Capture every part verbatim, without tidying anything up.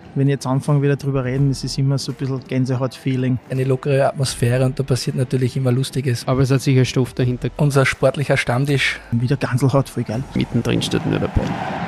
wenn ich jetzt anfange wieder drüber reden, es ist immer so ein bisschen Gänsehaut-Feeling. Eine lockere Atmosphäre und da passiert natürlich immer Lustiges. Aber es hat sicher Stoff dahinter. Unser sportlicher Stammtisch. Wieder Ganselhaut, voll geil. Mittendrin steht nur dabei.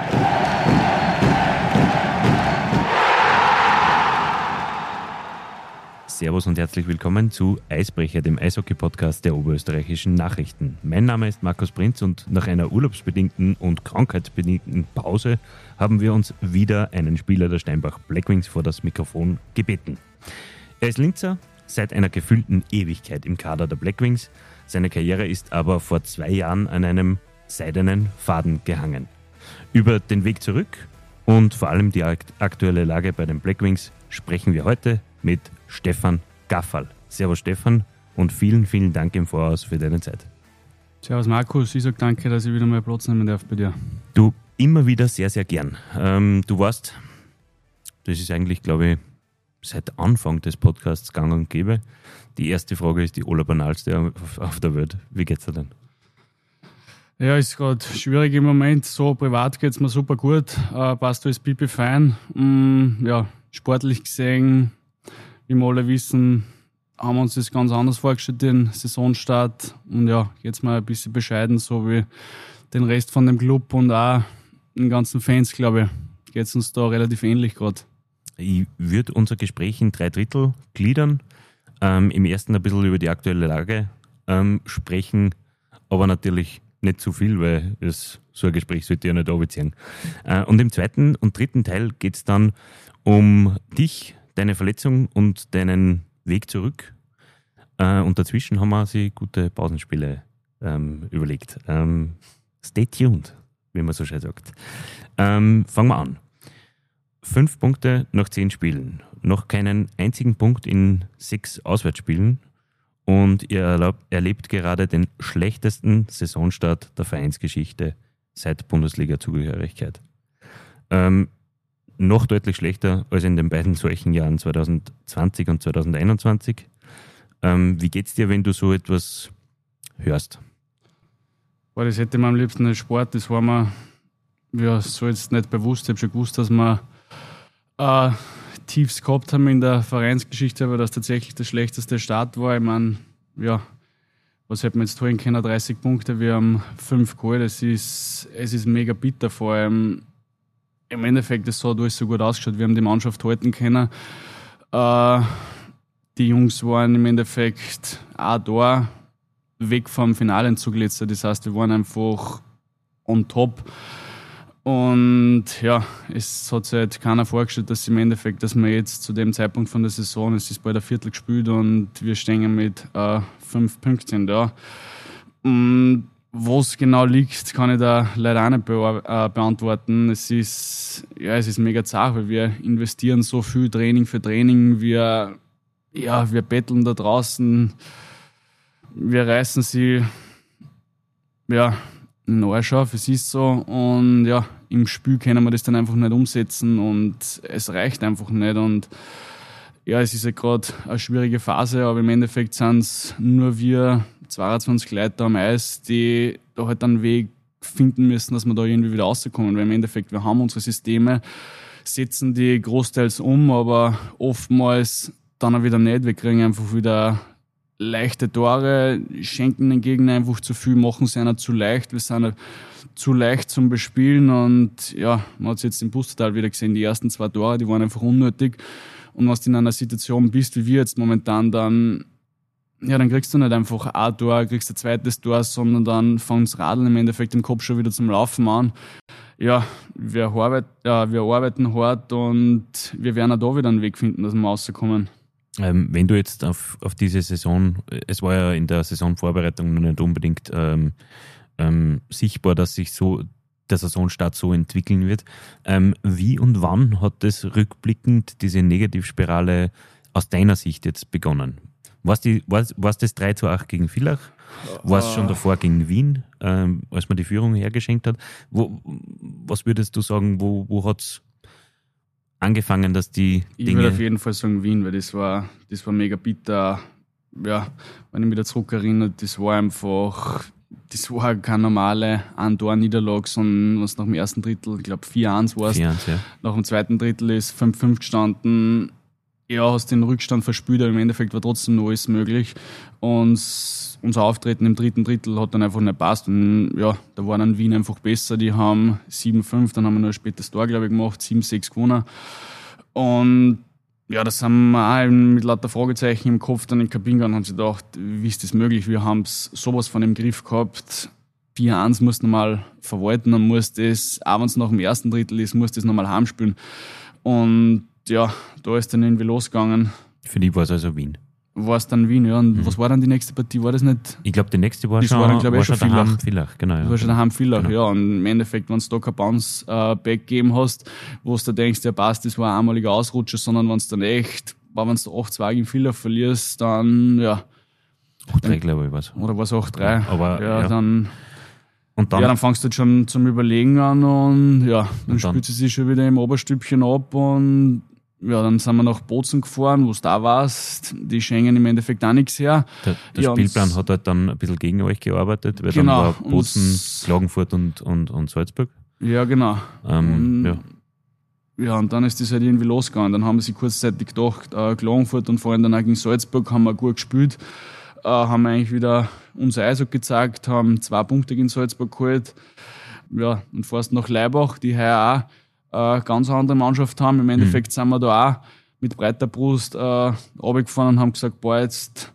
Servus und herzlich willkommen zu Eisbrecher, dem Eishockey-Podcast der Oberösterreichischen Nachrichten. Mein Name ist Markus Prinz und nach einer urlaubsbedingten und krankheitsbedingten Pause haben wir uns wieder einen Spieler der Steinbach Blackwings vor das Mikrofon gebeten. Er ist Linzer, seit einer gefühlten Ewigkeit im Kader der Blackwings. Seine Karriere ist aber vor zwei Jahren an einem seidenen Faden gehangen. Über den Weg zurück und vor allem die aktuelle Lage bei den Blackwings sprechen wir heute mit Stefan Gaffal. Servus Stefan und vielen, vielen Dank im Voraus für deine Zeit. Servus Markus, ich sage danke, dass ich wieder mal Platz nehmen darf bei dir. Du, immer wieder sehr, sehr gern. Ähm, du warst, das ist eigentlich, glaube ich, seit Anfang des Podcasts gang und gäbe. Die erste Frage ist die allerbanalste auf, auf der Welt. Wie geht's dir denn? Ja, ist gerade schwierig im Moment. So privat geht es mir super gut. Äh, passt alles pipi fein. Mm, ja, sportlich gesehen, wie wir alle wissen, haben wir uns das ganz anders vorgestellt, den Saisonstart. Und ja, jetzt mal ein bisschen bescheiden, so wie den Rest von dem Club und auch den ganzen Fans, glaube ich, geht es uns da relativ ähnlich gerade. Ich würde unser Gespräch in drei Drittel gliedern. Ähm, Im ersten ein bisschen über die aktuelle Lage ähm, sprechen, aber natürlich nicht zu viel, weil es, so ein Gespräch sollte ja nicht runterziehen. Äh, und im zweiten und dritten Teil geht es dann um dich, deine Verletzung und deinen Weg zurück. Äh, und dazwischen haben wir sich gute Pausenspiele ähm, überlegt. Ähm, stay tuned, wie man so schön sagt. Ähm, fangen wir an. Fünf Punkte nach zehn Spielen. Noch keinen einzigen Punkt in sechs Auswärtsspielen. Und ihr erlaubt, erlebt gerade den schlechtesten Saisonstart der Vereinsgeschichte seit Bundesliga-Zugehörigkeit. Ähm, noch deutlich schlechter als in den beiden solchen Jahren zwanzig zwanzig und zwanzig einundzwanzig. Ähm, wie geht's dir, wenn du so etwas hörst? Boah, das hätte ich mir am liebsten als Sport, das war mir ja, so jetzt nicht bewusst. Ich habe schon gewusst, dass wir äh, Tiefs gehabt haben in der Vereinsgeschichte, aber das tatsächlich der schlechteste Start war. Ich meine, ja, was hätten wir jetzt holen können? dreißig Punkte, wir haben fünf geholt. Es ist, es ist mega bitter, vor allem im Endeffekt, es hat alles so gut ausgeschaut. Wir haben die Mannschaft halten können. Äh, die Jungs waren im Endeffekt auch da, weg vom Finalenzug letzter. Das heißt, wir waren einfach on top. Und ja, es hat sich halt keiner vorgestellt, dass im Endeffekt, dass wir jetzt zu dem Zeitpunkt von der Saison, es ist bald ein Viertel gespielt und wir stehen mit äh, fünf Punkten da. Und was genau liegt, kann ich da leider auch nicht be- äh, beantworten. Es ist, ja, es ist mega zart, weil wir investieren so viel Training für Training. Wir, ja, wir betteln da draußen. Wir reißen sie, ja, in den Arsch auf, es ist so. Und ja, im Spiel können wir das dann einfach nicht umsetzen und es reicht einfach nicht. Und ja, es ist ja gerade eine schwierige Phase, aber im Endeffekt sind es nur wir zweiundzwanzig Leute am Eis, die da halt einen Weg finden müssen, dass wir da irgendwie wieder rauskommen. Weil im Endeffekt, wir haben unsere Systeme, setzen die großteils um, aber oftmals dann auch wieder nicht. Wir kriegen einfach wieder leichte Tore, schenken den Gegner einfach zu viel, machen es einer zu leicht. Wir sind zu leicht zum Bespielen und ja, man hat es jetzt im Pustertal wieder gesehen, die ersten zwei Tore, die waren einfach unnötig. Und wenn du in einer Situation bist, wie wir jetzt momentan, dann ja, dann kriegst du nicht einfach ein Tor, kriegst ein zweites Tor, sondern dann fängt das Radeln im Endeffekt im Kopf schon wieder zum Laufen an. Ja, wir, arbeit, ja, wir arbeiten hart und wir werden auch da wieder einen Weg finden, dass wir rauskommen. Ähm, wenn du jetzt auf, auf diese Saison, es war ja in der Saisonvorbereitung noch nicht unbedingt ähm, ähm, sichtbar, dass sich so der Saisonstart so entwickeln wird. Ähm, wie und wann hat das rückblickend, diese Negativspirale aus deiner Sicht jetzt begonnen? War es das drei zu acht gegen Villach? War es schon davor gegen Wien, ähm, als man die Führung hergeschenkt hat? Wo, was würdest du sagen, wo, wo hat es angefangen, dass die ich Dinge... Ich würde auf jeden Fall sagen Wien, weil das war, das war mega bitter. Ja, wenn ich mich da zurück erinnere, das war einfach das war keine normale Ein-Tor-Niederlage, sondern was nach dem ersten Drittel, ich glaube vier eins war es. vier eins, ja. Nach dem zweiten Drittel ist fünf fünf gestanden. Ja, hast den Rückstand verspielt, aber im Endeffekt war trotzdem noch alles möglich. Und unser Auftreten im dritten Drittel hat dann einfach nicht passt. Und ja, da war dann Wien einfach besser. Die haben sieben fünf, dann haben wir noch ein spätes Tor, glaube ich, gemacht, sieben sechs gewonnen. Und ja, das haben wir auch mit lauter Fragezeichen im Kopf dann in die Kabine gegangen und haben sich gedacht, wie ist das möglich? Wir haben sowas von im Griff gehabt. vier eins musst du nochmal verwalten und musst das, auch wenn es nach dem ersten Drittel ist, musst du das nochmal heimspielen. Und ja, da ist dann irgendwie losgegangen. Für die war es also Wien. War es dann Wien, ja. Und Mhm. was war dann die nächste Partie? War das nicht? Ich glaube, die nächste war Das schon, war dann, glaub ich, war schon schon daheim Villach. Villach, genau. Ja. Das war schon daheim Villach, Genau. ja. Und im Endeffekt, wenn du da kein Bounce-Back gegeben hast, wo du denkst, ja passt, das war ein einmaliger Ausrutscher, sondern wenn es dann echt, wenn du acht zwei in Villach verlierst, dann, ja. acht drei, glaube ich, war es. Oder war es acht drei? Aber, ja, ja. dann... Und dann, ja, dann fangst du halt schon zum Überlegen an und ja, dann, Und dann- spielt sie sich schon wieder im Oberstübchen ab und ja, dann sind wir nach Bozen gefahren, wo du da warst. Die schenken im Endeffekt auch nichts her. der, der ja, und Spielplan s- hat halt dann ein bisschen gegen euch gearbeitet, weil Genau, dann war und Bozen, s- Klagenfurt und, und, und Salzburg. Ja, genau. Ähm, und, ja. ja, und dann ist das halt irgendwie losgegangen. Dann haben wir sich kurzzeitig gedacht, äh, Klagenfurt und vor allem dann auch gegen Salzburg haben wir gut gespielt. Äh, haben eigentlich wieder unser Eishockey gezeigt, haben zwei Punkte gegen Salzburg geholt. Ja, und fährst nach Leibach, die heuer auch eine ganz andere Mannschaft haben. Im Endeffekt sind wir da auch mit breiter Brust äh, runtergefahren und haben gesagt, boah, jetzt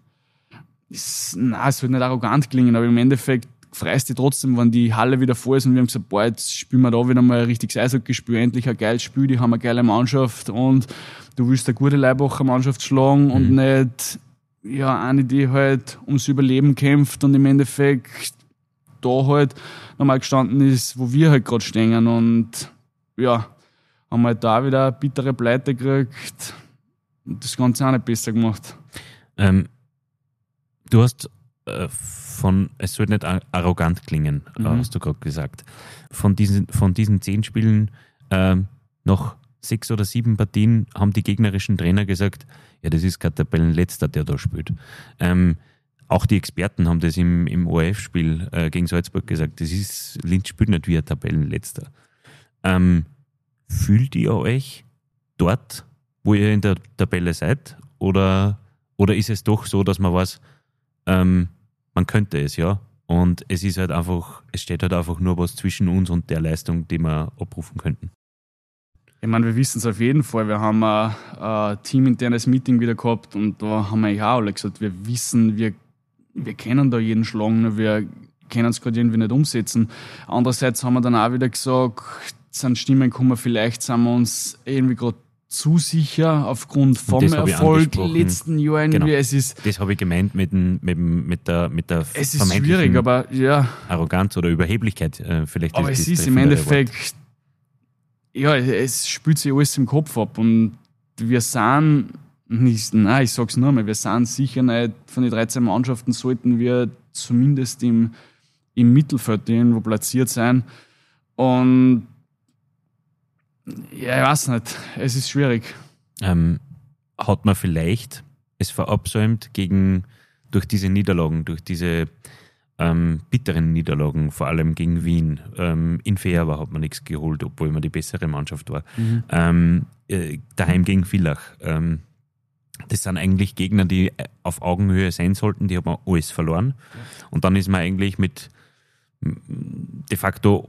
ist, nein, es wird nicht arrogant klingen, aber im Endeffekt freust du dich trotzdem, wenn die Halle wieder voll ist und wir haben gesagt, boah, jetzt spielen wir da wieder mal ein richtiges Eishockey-Spiel, endlich ein geiles Spiel, die haben eine geile Mannschaft und du willst eine gute Leibacher Mannschaft schlagen und nicht ja, eine, die halt ums Überleben kämpft und im Endeffekt da halt nochmal gestanden ist, wo wir halt gerade stehen und ja, haben wir halt da wieder eine bittere Pleite gekriegt und das Ganze auch nicht besser gemacht. Ähm, du hast äh, von, es soll nicht ar- arrogant klingen, äh, Mhm. hast du gerade gesagt. Von diesen, von diesen zehn Spielen, ähm, nach sechs oder sieben Partien haben die gegnerischen Trainer gesagt, ja, das ist kein Tabellenletzter, der da spielt. Ähm, auch die Experten haben das im, im O R F-Spiel äh, gegen Salzburg gesagt, das ist, Linz spielt nicht wie ein Tabellenletzter. Ähm, fühlt ihr euch dort, wo ihr in der Tabelle seid, oder, oder ist es doch so, dass man weiß, ähm, man könnte es, ja, und es ist halt einfach, es steht halt einfach nur was zwischen uns und der Leistung, die wir abrufen könnten. Ich meine, wir wissen es auf jeden Fall. Wir haben ein, ein teaminternes Meeting wieder gehabt und da haben wir ja auch alle gesagt, wir wissen, wir, wir kennen da jeden schlagen, nur wir können es gerade irgendwie nicht umsetzen. Andererseits haben wir dann auch wieder gesagt, sind Stimmen gekommen, vielleicht sind wir uns irgendwie gerade zu sicher aufgrund vom das habe ich Erfolg angesprochen. letzten Jahr irgendwie. Genau. Es ist, Das habe ich gemeint mit, dem, mit, dem, mit der, mit der es ist vermeintlichen schwierig, aber ja. Arroganz oder Überheblichkeit. Äh, vielleicht Aber ist es das ist im treffendere Endeffekt, ja, es spielt sich alles im Kopf ab und wir sind, nicht, nein, ich sag's nur mal, wir sind sicher nicht, von den dreizehn Mannschaften sollten wir zumindest im, im Mittelfeld irgendwo platziert sein und ja, ich weiß nicht, es ist schwierig. Ähm, hat man vielleicht es verabsäumt gegen, durch diese Niederlagen, durch diese ähm, bitteren Niederlagen, vor allem gegen Wien. Ähm, in Feerwa hat man nichts geholt, obwohl man die bessere Mannschaft war. Mhm. Ähm, äh, daheim gegen Villach. Ähm, das sind eigentlich Gegner, die auf Augenhöhe sein sollten, die haben alles verloren. Und dann ist man eigentlich mit de facto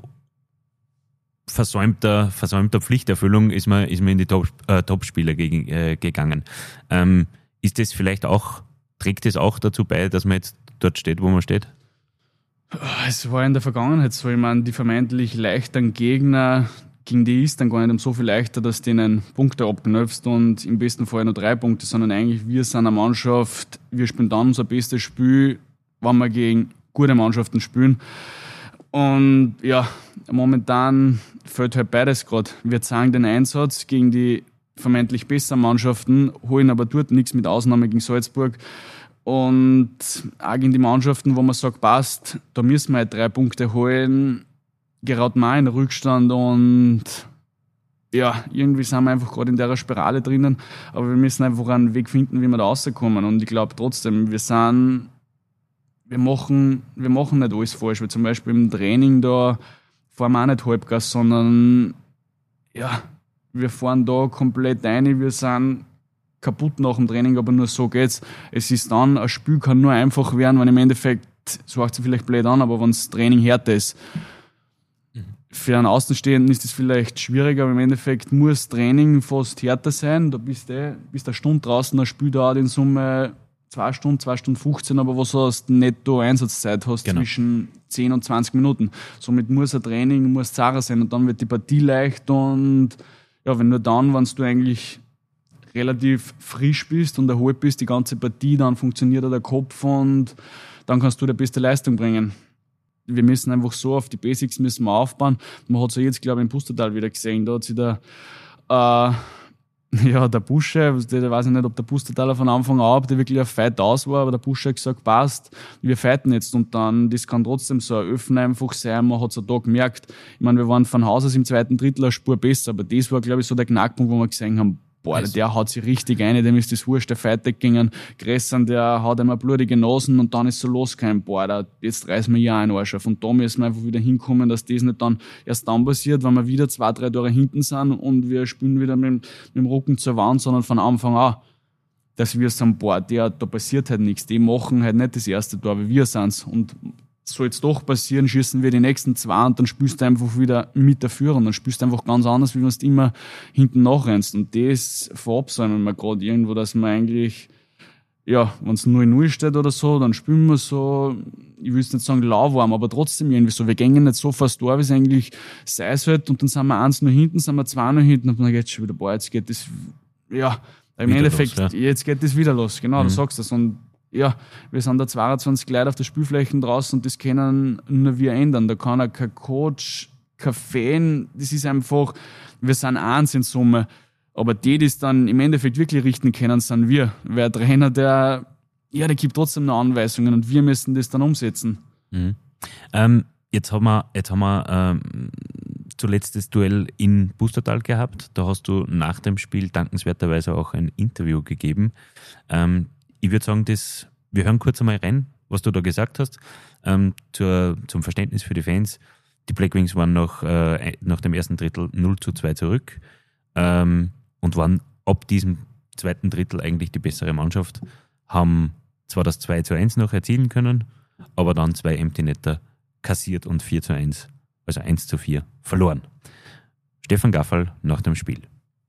versäumter, versäumter Pflichterfüllung ist man, ist man in die Top, äh, Top-Spieler gegen, äh, gegangen. Ähm, ist das vielleicht auch, trägt das auch dazu bei, dass man jetzt dort steht, wo man steht? Es war in der Vergangenheit so, ich meine, die vermeintlich leichteren Gegner, gegen die ist dann gar nicht so viel leichter, dass du denen Punkte abknöpfst und im besten Fall nur drei Punkte, sondern eigentlich wir sind eine Mannschaft, wir spielen dann unser bestes Spiel, wenn wir gegen gute Mannschaften spielen. Und ja, momentan fällt halt beides gerade. Wir zeigen den Einsatz gegen die vermeintlich besseren Mannschaften, holen aber dort nichts mit Ausnahme gegen Salzburg. Und auch gegen die Mannschaften, wo man sagt, passt, da müssen wir halt drei Punkte holen, geraten wir auch in den Rückstand und ja, irgendwie sind wir einfach gerade in der Spirale drinnen, aber wir müssen einfach einen Weg finden, wie wir da rauskommen. Und ich glaube trotzdem, wir sind wir machen, wir machen nicht alles falsch, weil zum Beispiel im Training da fahren wir auch nicht Halbgas, sondern ja, wir fahren da komplett rein, wir sind kaputt nach dem Training, aber nur so geht's. Es ist dann, ein Spiel kann nur einfach werden, wenn im Endeffekt, so hört sich vielleicht blöd an, aber wenn das Training härter ist. Mhm. Für einen Außenstehenden ist das vielleicht schwieriger, aber im Endeffekt muss Training fast härter sein. Da bist du bist eine Stunde draußen, ein Spiel dauert in Summe zwei Stunden, zwei Stunden fünfzehn, aber was hast netto Einsatzzeit hast genau. zwischen zehn und zwanzig Minuten. Somit muss ein Training, muss zahrer sein und dann wird die Partie leicht und ja, wenn nur dann, wenn du eigentlich relativ frisch bist und erholt bist, die ganze Partie, dann funktioniert auch der Kopf und dann kannst du die beste Leistung bringen. Wir müssen einfach so auf die Basics müssen wir aufbauen. Man hat es ja jetzt, glaube ich, im Pustertal wieder gesehen. Da hat sich der, äh, ja, der Busche, der weiß ich nicht, ob der Pustertaler von Anfang an, ob der wirklich auf Fight aus war, aber der Busche hat gesagt, passt, wir fighten jetzt und dann, das kann trotzdem so ein Öffnen einfach sein, man hat es da gemerkt. Ich meine, wir waren von Haus aus im zweiten Drittel eine Spur besser, aber das war, glaube ich, so der Knackpunkt, wo wir gesehen haben, boah, also. Der haut sich richtig rein, dem ist das wurscht, der Fight gegangen, Gressan, der haut einmal blutige Nasen und dann ist so losgekommen, boah, da, jetzt reißen wir ja einen Arsch auf. Und da müssen wir einfach wieder hinkommen, dass das nicht dann erst dann passiert, wenn wir wieder zwei, drei Tore hinten sind und wir spielen wieder mit, mit dem Rücken zur Wand, sondern von Anfang an, dass wir sagen, boah, der, da passiert halt nichts, die machen halt nicht das erste Tor, wie wir sind's. Und soll es doch passieren, schießen wir die nächsten zwei und dann spielst du einfach wieder mit der Führung. Dann spielst du einfach ganz anders, wie wenn du immer hinten nachrennst. Und das verabsäumen wir gerade irgendwo, dass wir eigentlich, ja, wenn es null null steht oder so, dann spielen wir so, ich will jetzt nicht sagen lauwarm, aber trotzdem irgendwie so. Wir gehen nicht so fast da, wie es eigentlich sein sollte. Und dann sind wir eins nur hinten, sind wir zwei nur hinten und dann geht es schon wieder, boah, jetzt geht das, ja, im wieder Endeffekt, los, ja. Jetzt geht das wieder los. Genau, mhm. Du sagst das. Und ja, wir sind da zweiundzwanzig Leute auf der Spielfläche draußen und das können nur wir ändern. Da kann auch kein Coach, kein Fan, das ist einfach, wir sind eins in Summe. Aber die, die es dann im Endeffekt wirklich richten können, sind wir. Weil der Trainer, der, ja, der gibt trotzdem noch Anweisungen und wir müssen das dann umsetzen. Mhm. Ähm, jetzt haben wir, jetzt haben wir ähm, zuletzt das Duell in Pustertal gehabt. Da hast du nach dem Spiel dankenswerterweise auch ein Interview gegeben. Ähm, Ich würde sagen, das, wir hören kurz einmal rein, was du da gesagt hast, ähm, zur, zum Verständnis für die Fans. Die Black Wings waren nach, äh, nach dem ersten Drittel null zu zwei zurück ähm, und waren ab diesem zweiten Drittel eigentlich die bessere Mannschaft, haben zwar das zwei zu eins noch erzielen können, aber dann zwei Empty Netter kassiert und vier zu eins, also eins zu vier, verloren. Stefan Gaffal nach dem Spiel.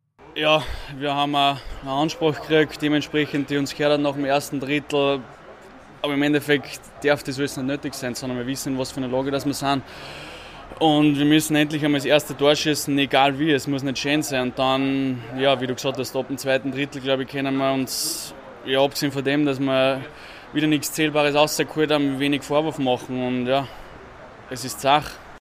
Ja, wir haben einen Anspruch gekriegt, dementsprechend, die uns gehört hat nach dem ersten Drittel. Aber im Endeffekt darf das alles nicht nötig sein, sondern wir wissen, was für eine Lage das wir sind. Und wir müssen endlich einmal das erste Tor schießen, egal wie, es muss nicht schön sein. Und dann, ja, wie du gesagt hast, ab dem zweiten Drittel, glaube ich, können wir uns, ja, abgesehen von dem, dass wir wieder nichts Zählbares rausgeholt haben, wenig Vorwurf machen. Und ja, es ist Zach.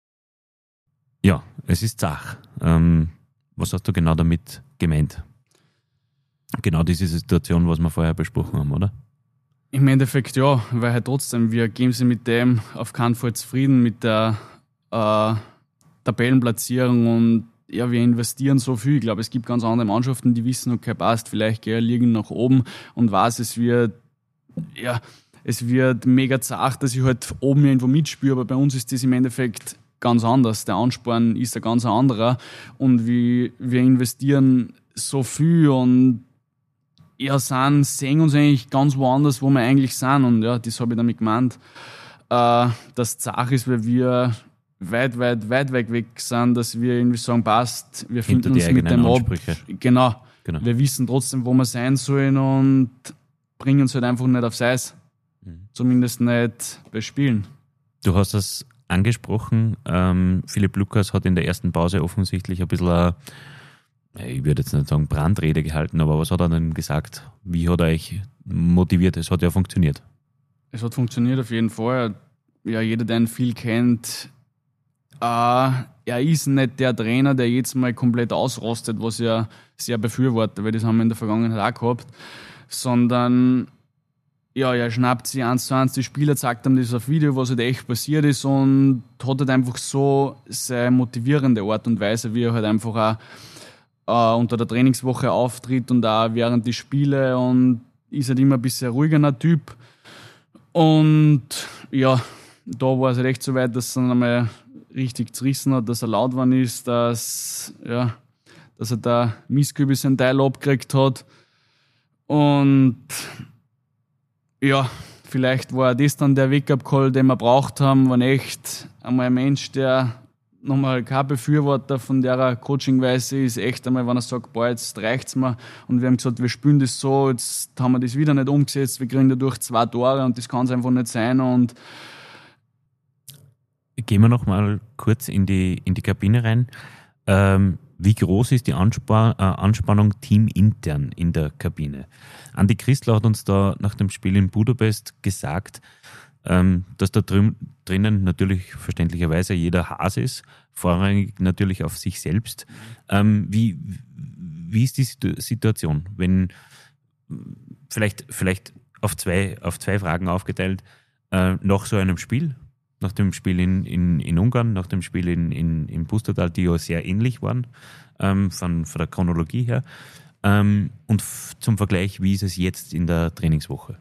Ja, es ist Zach. Ähm Was hast du genau damit gemeint? Genau diese Situation, was wir vorher besprochen haben, oder? Im Endeffekt ja, weil halt trotzdem, wir geben sie mit dem auf keinen Fall zufrieden, mit der äh, Tabellenplatzierung und ja, wir investieren so viel. Ich glaube, es gibt ganz andere Mannschaften, die wissen, okay, passt, vielleicht gehen liegen nach oben und weiß, es wird, ja, es wird mega zart, dass ich halt oben irgendwo mitspiele, aber bei uns ist das im Endeffekt ganz anders. Der Ansporn ist ein ganz anderer und wir, wir investieren so viel und ja, sind, sehen uns eigentlich ganz woanders, wo wir eigentlich sind. Und ja, das habe ich damit gemeint, äh, dass die Sache ist, weil wir weit, weit, weit weg weg sind, dass wir irgendwie sagen, passt, wir finden uns mit dem ab. Genau. genau. Wir wissen trotzdem, wo wir sein sollen und bringen uns halt einfach nicht aufs Eis. Mhm. Zumindest nicht bei Spielen. Du hast das angesprochen. Ähm, Philipp Lukas hat in der ersten Pause offensichtlich ein bisschen, eine, ich würde jetzt nicht sagen Brandrede gehalten, aber was hat er denn gesagt? Wie hat er euch motiviert? Es hat ja funktioniert. Es hat funktioniert auf jeden Fall. Ja, jeder, der ihn viel kennt, äh, er ist nicht der Trainer, der jetzt mal komplett ausrostet, was er sehr befürwortet, weil das haben wir in der Vergangenheit auch gehabt, sondern ja, er schnappt sich eins zu eins die Spieler, zeigt ihm das auf Video, was halt echt passiert ist und hat halt einfach so seine motivierende Art und Weise, wie er halt einfach auch äh, unter der Trainingswoche auftritt und auch während die Spiele und ist halt immer ein bisschen ruhiger Typ. Und ja, da war es recht so weit, dass es dann einmal richtig zerrissen hat, dass er laut geworden ist, dass, ja, dass er da Misskübis seinen Teil abgekriegt hat. Und ja, vielleicht war das dann der Wake-up-Call, den wir braucht haben, wenn echt einmal ein Mensch, der nochmal kein Befürworter von der Coaching-Weise ist, echt einmal, wenn er sagt, boah, jetzt reicht's mir. Und wir haben gesagt, wir spielen das so, jetzt haben wir das wieder nicht umgesetzt, wir kriegen dadurch zwei Tore und das kann es einfach nicht sein. Und gehen wir noch mal kurz in die, in die Kabine rein. Ähm, wie groß ist die Anspa- äh, Anspannung teamintern in der Kabine? Andi Christler hat uns da nach dem Spiel in Budapest gesagt, ähm, dass da drü- drinnen natürlich verständlicherweise jeder Hase ist, vorrangig natürlich auf sich selbst. Ähm, wie, wie ist die Situ- Situation, wenn vielleicht, vielleicht auf zwei, auf zwei Fragen aufgeteilt, äh, nach so einem Spiel, nach dem Spiel in, in, in Ungarn, nach dem Spiel in, in, in Pustertal, die ja sehr ähnlich waren, ähm, von, von der Chronologie her. Ähm, und f- zum Vergleich, wie ist es jetzt in der Trainingswoche?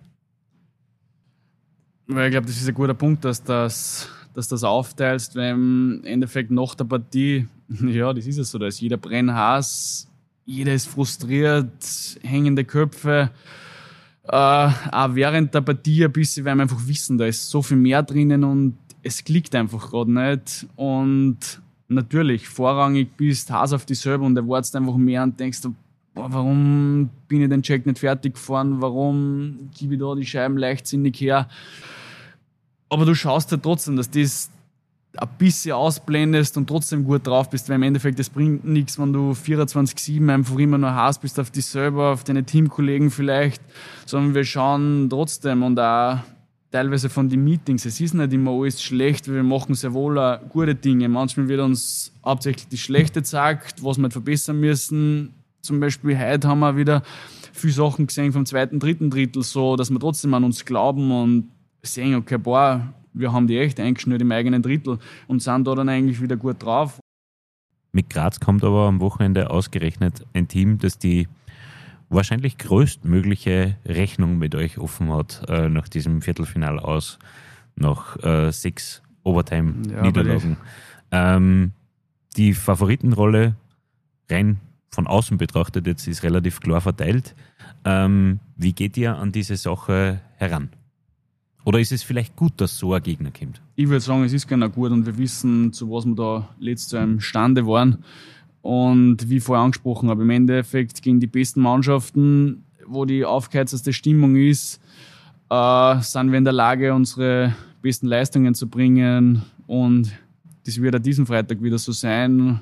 Weil ich glaube, das ist ein guter Punkt, dass das, dass das aufteilst, weil im Endeffekt nach der Partie, ja, das ist es so, da ist jeder brennhaß, jeder ist frustriert, hängende Köpfe. Äh, auch während der Partie ein bisschen, weil wir einfach wissen, da ist so viel mehr drinnen und es klickt einfach gerade nicht. Und natürlich, vorrangig bist du Hass auf dich selber und erwartest einfach mehr und denkst, boah, warum bin ich den Check nicht fertig gefahren, warum gebe ich da die Scheiben leichtsinnig her. Aber du schaust ja trotzdem, dass das ein bisschen ausblendest und trotzdem gut drauf bist, weil im Endeffekt, das bringt nichts, wenn du vierundzwanzig sieben einfach immer nur Hass bist auf dich selber, auf deine Teamkollegen vielleicht, sondern wir schauen trotzdem und auch teilweise von den Meetings, es ist nicht immer alles schlecht, weil wir machen sehr wohl auch gute Dinge. Manchmal wird uns hauptsächlich das Schlechte gesagt, was wir verbessern müssen. Zum Beispiel heute haben wir wieder viele Sachen gesehen vom zweiten, dritten Drittel, so, dass wir trotzdem an uns glauben und sehen, okay, boah, wir haben die echt eingeschnürt im eigenen Drittel und sind da dann eigentlich wieder gut drauf. Mit Graz kommt aber am Wochenende ausgerechnet ein Team, das die wahrscheinlich größtmögliche Rechnung mit euch offen hat, äh, nach diesem Viertelfinal aus, nach äh, sechs Overtime-Niederlagen. Ja, ähm, die Favoritenrolle rein von außen betrachtet jetzt ist relativ klar verteilt. Ähm, wie geht ihr an diese Sache heran? Oder ist es vielleicht gut, dass so ein Gegner kommt? Ich würde sagen, es ist genau gut und wir wissen, zu was wir da letztes Jahr imstande waren. Und wie vorher angesprochen habe, im Endeffekt gegen die besten Mannschaften, wo die aufgeheizteste Stimmung ist, äh, sind wir in der Lage, unsere besten Leistungen zu bringen. Und das wird auch diesen Freitag wieder so sein.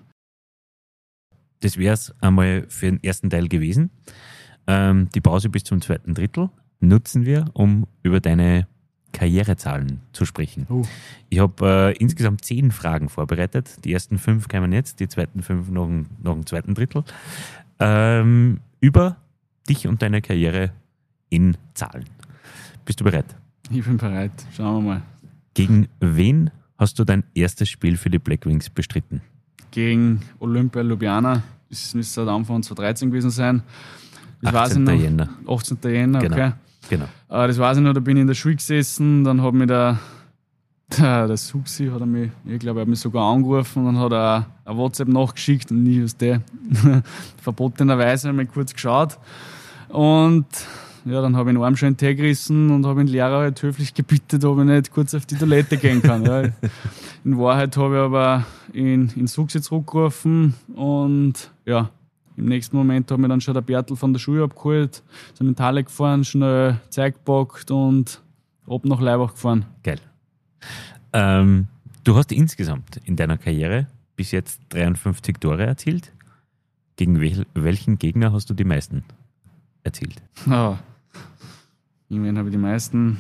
Das wäre es einmal für den ersten Teil gewesen. Ähm, die Pause bis zum zweiten Drittel nutzen wir, um über deine Karrierezahlen zu sprechen. Uh. Ich habe äh, insgesamt zehn Fragen vorbereitet. Die ersten fünf kommen jetzt, die zweiten fünf noch, noch im zweiten Drittel. Ähm, über dich und deine Karriere in Zahlen. Bist du bereit? Ich bin bereit. Schauen wir mal. Gegen wen hast du dein erstes Spiel für die Black Wings bestritten? Gegen Olympia Ljubljana. Das müsste am Anfang zwanzig dreizehn gewesen sein. Das achtzehnten Jänner. achtzehnten Jänner, okay. Genau. Genau. Äh, das weiß ich noch, da bin ich in der Schule gesessen, dann hat mich der, der, der Suxi, hat er mich, ich glaube, er hat mich sogar angerufen und dann hat er ein WhatsApp nachgeschickt und ich aus der verbotenerweise einmal kurz geschaut. Und ja, dann habe ich einen Arm schön Tee gerissen und habe den Lehrer halt höflich gebeten, ob ich nicht kurz auf die Toilette gehen kann. Ja. In Wahrheit habe ich aber in, in Suxi zurückgerufen und ja, im nächsten Moment hat mich dann schon der Bertel von der Schule abgeholt, sind in Halle gefahren, schnell Zeug gepackt und ab nach Leibach gefahren. Geil. Ähm, du hast insgesamt in deiner Karriere bis jetzt dreiundfünfzig Tore erzielt. Gegen wel- welchen Gegner hast du die meisten erzielt? Oh. Irgendwann habe ich die meisten.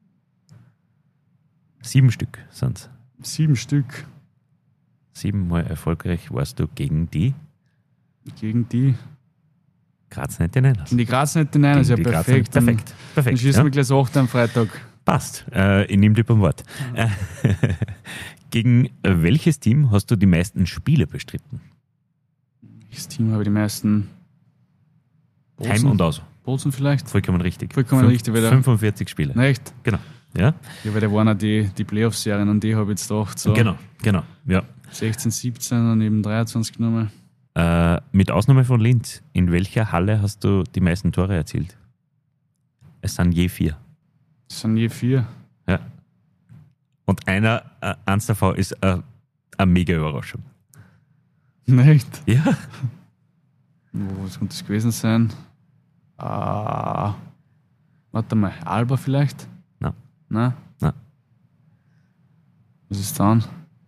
Sieben Stück sind es. Sieben Stück. Siebenmal erfolgreich warst du gegen die Gegen die Graz neunundneunzig. Gegen die Graz neunundneunzig, ist ja perfekt. Perfekt. Perfekt. Dann schießen ja. wir gleich acht am Freitag. Passt. Äh, ich nehme dich beim Wort. Ja. Gegen welches Team hast du die meisten Spiele bestritten? Welches Team habe ich die meisten? Heim und aus. Bozen vielleicht? Vollkommen richtig. Vollkommen Fünf- richtig, weil der- fünfundvierzig Spiele. Echt? Genau. Ja? Ja, weil da waren auch die, die Playoff-Serien und die habe ich jetzt gedacht, so Genau, genau. Ja. sechzehn, siebzehn und eben dreiundzwanzig genommen. Äh, mit Ausnahme von Linz, in welcher Halle hast du die meisten Tore erzielt? Es sind je vier. Das sind je vier. Ja. Und einer, äh, eins davon ist äh, eine mega Überraschung. Echt? Ja. Wo was könnte das gewesen sein? Ah, warte mal, Alba vielleicht? Nein. Nein? Nein. Was ist dann?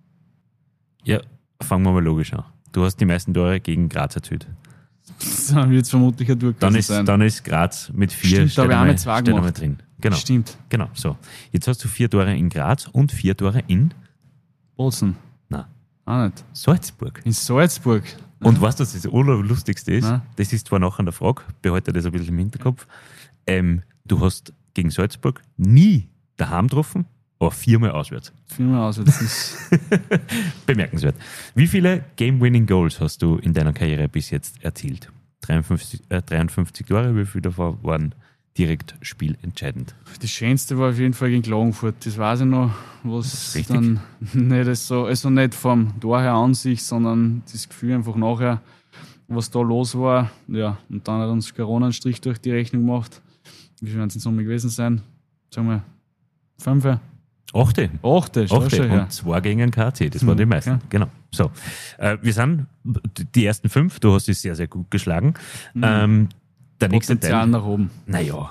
Ja, fangen wir mal logisch an. Du hast die meisten Tore gegen Graz erzielt. Das wird jetzt vermutlich ein Durchgang Dann ist, sein. dann ist Graz mit vier Stimmt, da habe ich auch einmal- mit zwei steht einmal gemacht. drin. Genau, Stimmt. genau. So. Jetzt hast du vier Tore in Graz und vier Tore in Bozen? Nein. Auch nicht. Salzburg. In Salzburg? Und weißt du, was das Allerlustigste ist? Nein. Das ist zwar nachher der Frage, behalte das ein bisschen im Hinterkopf. Ähm, du hast gegen Salzburg nie daheim getroffen, aber viermal auswärts. Viermal aus. Das ist Bemerkenswert. Wie viele Game-Winning-Goals hast du in deiner Karriere bis jetzt erzielt? dreiundfünfzig, äh, dreiundfünfzig Tore, wie viele davon waren direkt spielentscheidend? das Schönste war auf jeden Fall gegen Klagenfurt. Das weiß ich noch, was Richtig. dann nicht so, also nicht vom Tor her an sich, sondern das Gefühl einfach nachher, was da los war. Ja, und dann hat uns Corona einen Strich durch die Rechnung gemacht. Wie viel werden es in Summe gewesen sein? Sagen wir fünf, Achte. acht, schau Achte schon her. und zwei gegen den K C, das waren die Mhm, meisten. ja. Genau. So. Äh, wir sind die ersten fünf, du hast es sehr, sehr gut geschlagen. Mhm. Ähm, der nächste Potenzial Teil. nach oben. Naja,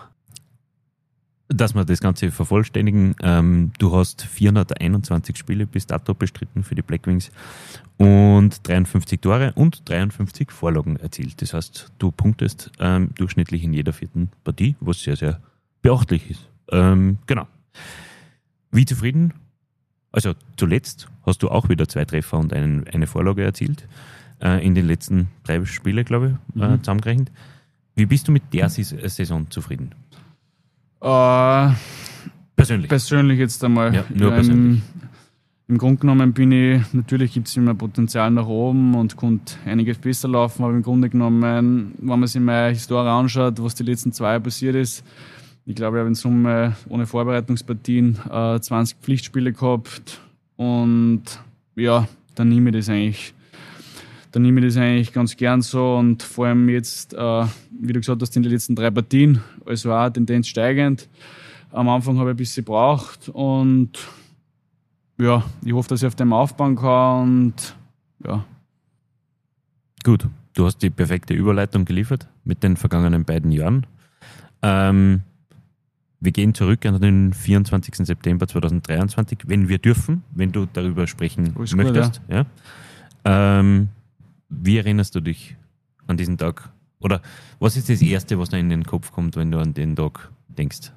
dass wir das Ganze vervollständigen, ähm, du hast vierhunderteinundzwanzig Spiele bis dato bestritten für die Blackwings und dreiundfünfzig Tore und dreiundfünfzig Vorlagen erzielt. Das heißt, du punktest ähm, durchschnittlich in jeder vierten Partie, was sehr, sehr beachtlich ist. Ähm, genau. Wie zufrieden? Also zuletzt hast du auch wieder zwei Treffer und einen, eine Vorlage erzielt. Äh, in den letzten drei Spielen, glaube ich, äh, Mhm. zusammengerechnet. Wie bist du mit der Sis- Saison zufrieden? Äh, Persönlich. persönlich jetzt einmal. Ja, nur Im- persönlich. Im Grunde genommen bin ich, natürlich gibt es immer Potenzial nach oben und konnte einiges besser laufen, aber im Grunde genommen, wenn man sich meine Historie anschaut, was die letzten zwei Jahre passiert ist, ich glaube, ich habe in Summe ohne Vorbereitungspartien äh, zwanzig Pflichtspiele gehabt und ja, dann nehme ich das eigentlich, dann nehme ich das eigentlich ganz gern so und vor allem jetzt, äh, wie du gesagt hast, in den letzten drei Partien, also auch Tendenz steigend. Am Anfang habe ich ein bisschen gebraucht und ja, ich hoffe, dass ich auf dem aufbauen kann und ja. Gut, du hast die perfekte Überleitung geliefert mit den vergangenen beiden Jahren. Ähm, wir gehen zurück an den vierundzwanzigsten September zweitausenddreiundzwanzig, wenn wir dürfen, wenn du darüber sprechen Alles gut, möchtest. ja. Ähm, wie erinnerst du dich an diesen Tag? Oder was ist das Erste, was dir in den Kopf kommt, wenn du an den Tag denkst?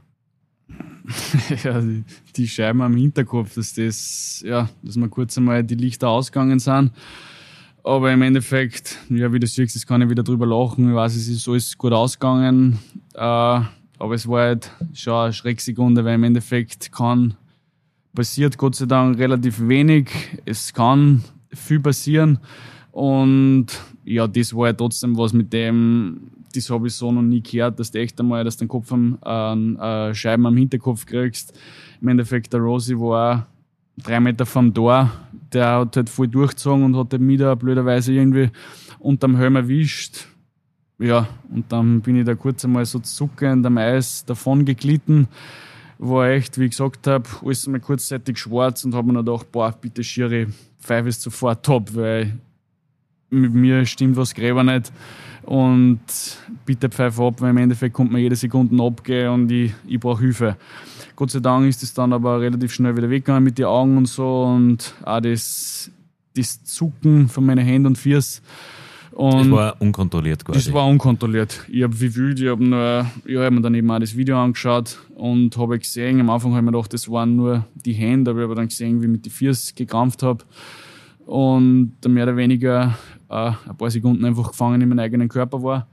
Ja, die, die Scheiben am Hinterkopf, dass das, ja, dass mir kurz einmal die Lichter ausgegangen sind. Aber im Endeffekt, ja, wie du siehst, das kann ich wieder drüber lachen. Ich weiß, es ist alles gut ausgegangen. Äh, aber es war halt schon eine Schrecksekunde, weil im Endeffekt kann passiert Gott sei Dank relativ wenig. Es kann viel passieren. Und ja, das war ja trotzdem was mit dem, das habe ich so noch nie gehört, dass du echt einmal, dass du den Kopf am, äh, äh, Scheiben am Hinterkopf kriegst. Im Endeffekt, der Rosi war drei Meter vom Tor, der hat halt voll durchgezogen und hat den wieder blöderweise irgendwie unterm Helm erwischt. Ja, und dann bin ich da kurz einmal so zuckend am Eis davon geglitten. War echt, wie ich gesagt habe, alles einmal kurzzeitig schwarz und habe mir dann gedacht, boah, bitte Schiri, pfeif ist sofort top, weil mit mir stimmt was Gräber nicht. Und bitte pfeif ab, weil im Endeffekt kommt man jede Sekunde abgehen und ich, ich brauche Hilfe. Gott sei Dank ist es dann aber relativ schnell wieder weggegangen mit den Augen und so und auch das, das Zucken von meinen Händen und Füßen. Und Das war unkontrolliert quasi. das war unkontrolliert. Ich habe wie wild, ich habe nur, ja, hab mir dann eben auch das Video angeschaut und habe gesehen, am Anfang habe ich mir gedacht, das waren nur die Hände, aber ich habe dann gesehen, wie ich mit den Füßen gekrampft habe und dann mehr oder weniger äh, ein paar Sekunden einfach gefangen in meinem eigenen Körper war.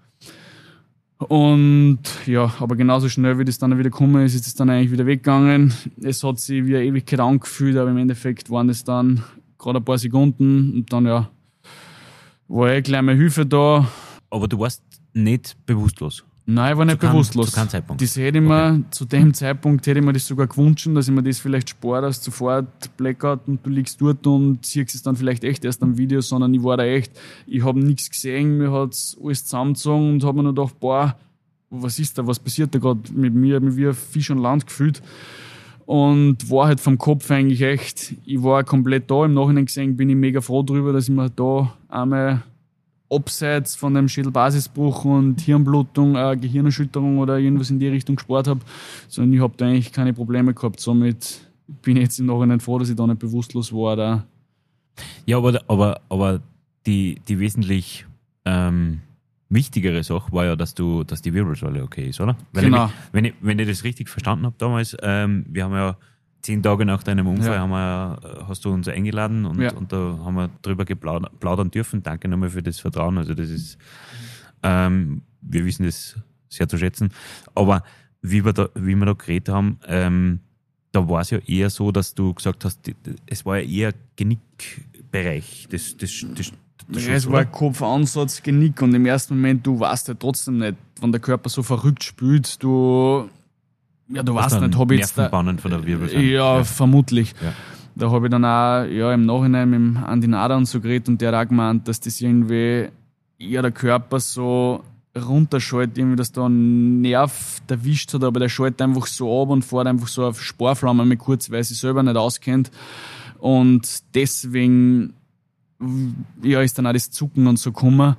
Und ja, aber genauso schnell, wie das dann wieder gekommen ist, ist es dann eigentlich wieder weggegangen. Es hat sich wie eine Ewigkeit angefühlt, aber im Endeffekt waren es dann gerade ein paar Sekunden und dann ja, war eh gleich meine Hilfe da. Aber du warst nicht bewusstlos. Nein, ich war nicht Zu keinem- bewusstlos. zu keinem Zeitpunkt. Das hätte ich mir, zu dem Zeitpunkt hätte ich mir das sogar gewünscht, dass ich mir das vielleicht spare, dass sofort Blackout und du liegst dort und siehst es dann vielleicht echt erst am Video, sondern ich war da echt, ich habe nichts gesehen, mir hat es alles zusammengezogen und habe mir nur gedacht, boah, was ist da, was passiert da gerade mit mir, mit wie ein Fisch an Land gefühlt. Und war halt vom Kopf eigentlich echt, ich war komplett da, im Nachhinein gesehen bin ich mega froh drüber, dass ich mir da einmal abseits von dem Schädelbasisbruch und Hirnblutung, äh, Gehirnerschütterung oder irgendwas in die Richtung gespart habe, sondern ich habe da eigentlich keine Probleme gehabt. Somit bin ich jetzt im Nachhinein froh, dass ich da nicht bewusstlos war. Da. Ja, aber, aber, aber die, die wesentlich ähm, wichtigere Sache war ja, dass du, dass die Wirbelsäule okay ist, oder? Weil Genau. Ich, wenn, ich, wenn ich das richtig verstanden habe damals, ähm, wir haben ja zehn Tage nach deinem Unfall Ja. haben wir, hast du uns eingeladen und, Ja. und da haben wir drüber geplaudert, plaudern dürfen. Danke nochmal für das Vertrauen. Also das ist, ähm, wir wissen das sehr zu schätzen. Aber wie wir da, wie wir da geredet haben, ähm, da war es ja eher so, dass du gesagt hast, die- die- es war ja eher Genickbereich. Das, das, das, das Ja, es war ein Kopfansatz, Genick und im ersten Moment, du weißt ja trotzdem nicht, wenn der Körper so verrückt spielt, du, ja, du weißt nicht, habe ich jetzt da, Nervenbahnen von der Wirbelsäule. ja, Ja. vermutlich. Ja. Da habe ich dann auch ja, im Nachhinein mit dem Andi Nader und so geredet und der hat auch gemeint, dass das irgendwie ja, der Körper so runterschaltet, irgendwie, dass da ein Nerv erwischt hat, aber der schaltet einfach so ab und fährt einfach so auf Sparflamme mal kurz, weil er sich selber nicht auskennt. Und deswegen ja, ist dann auch das Zucken und so gekommen.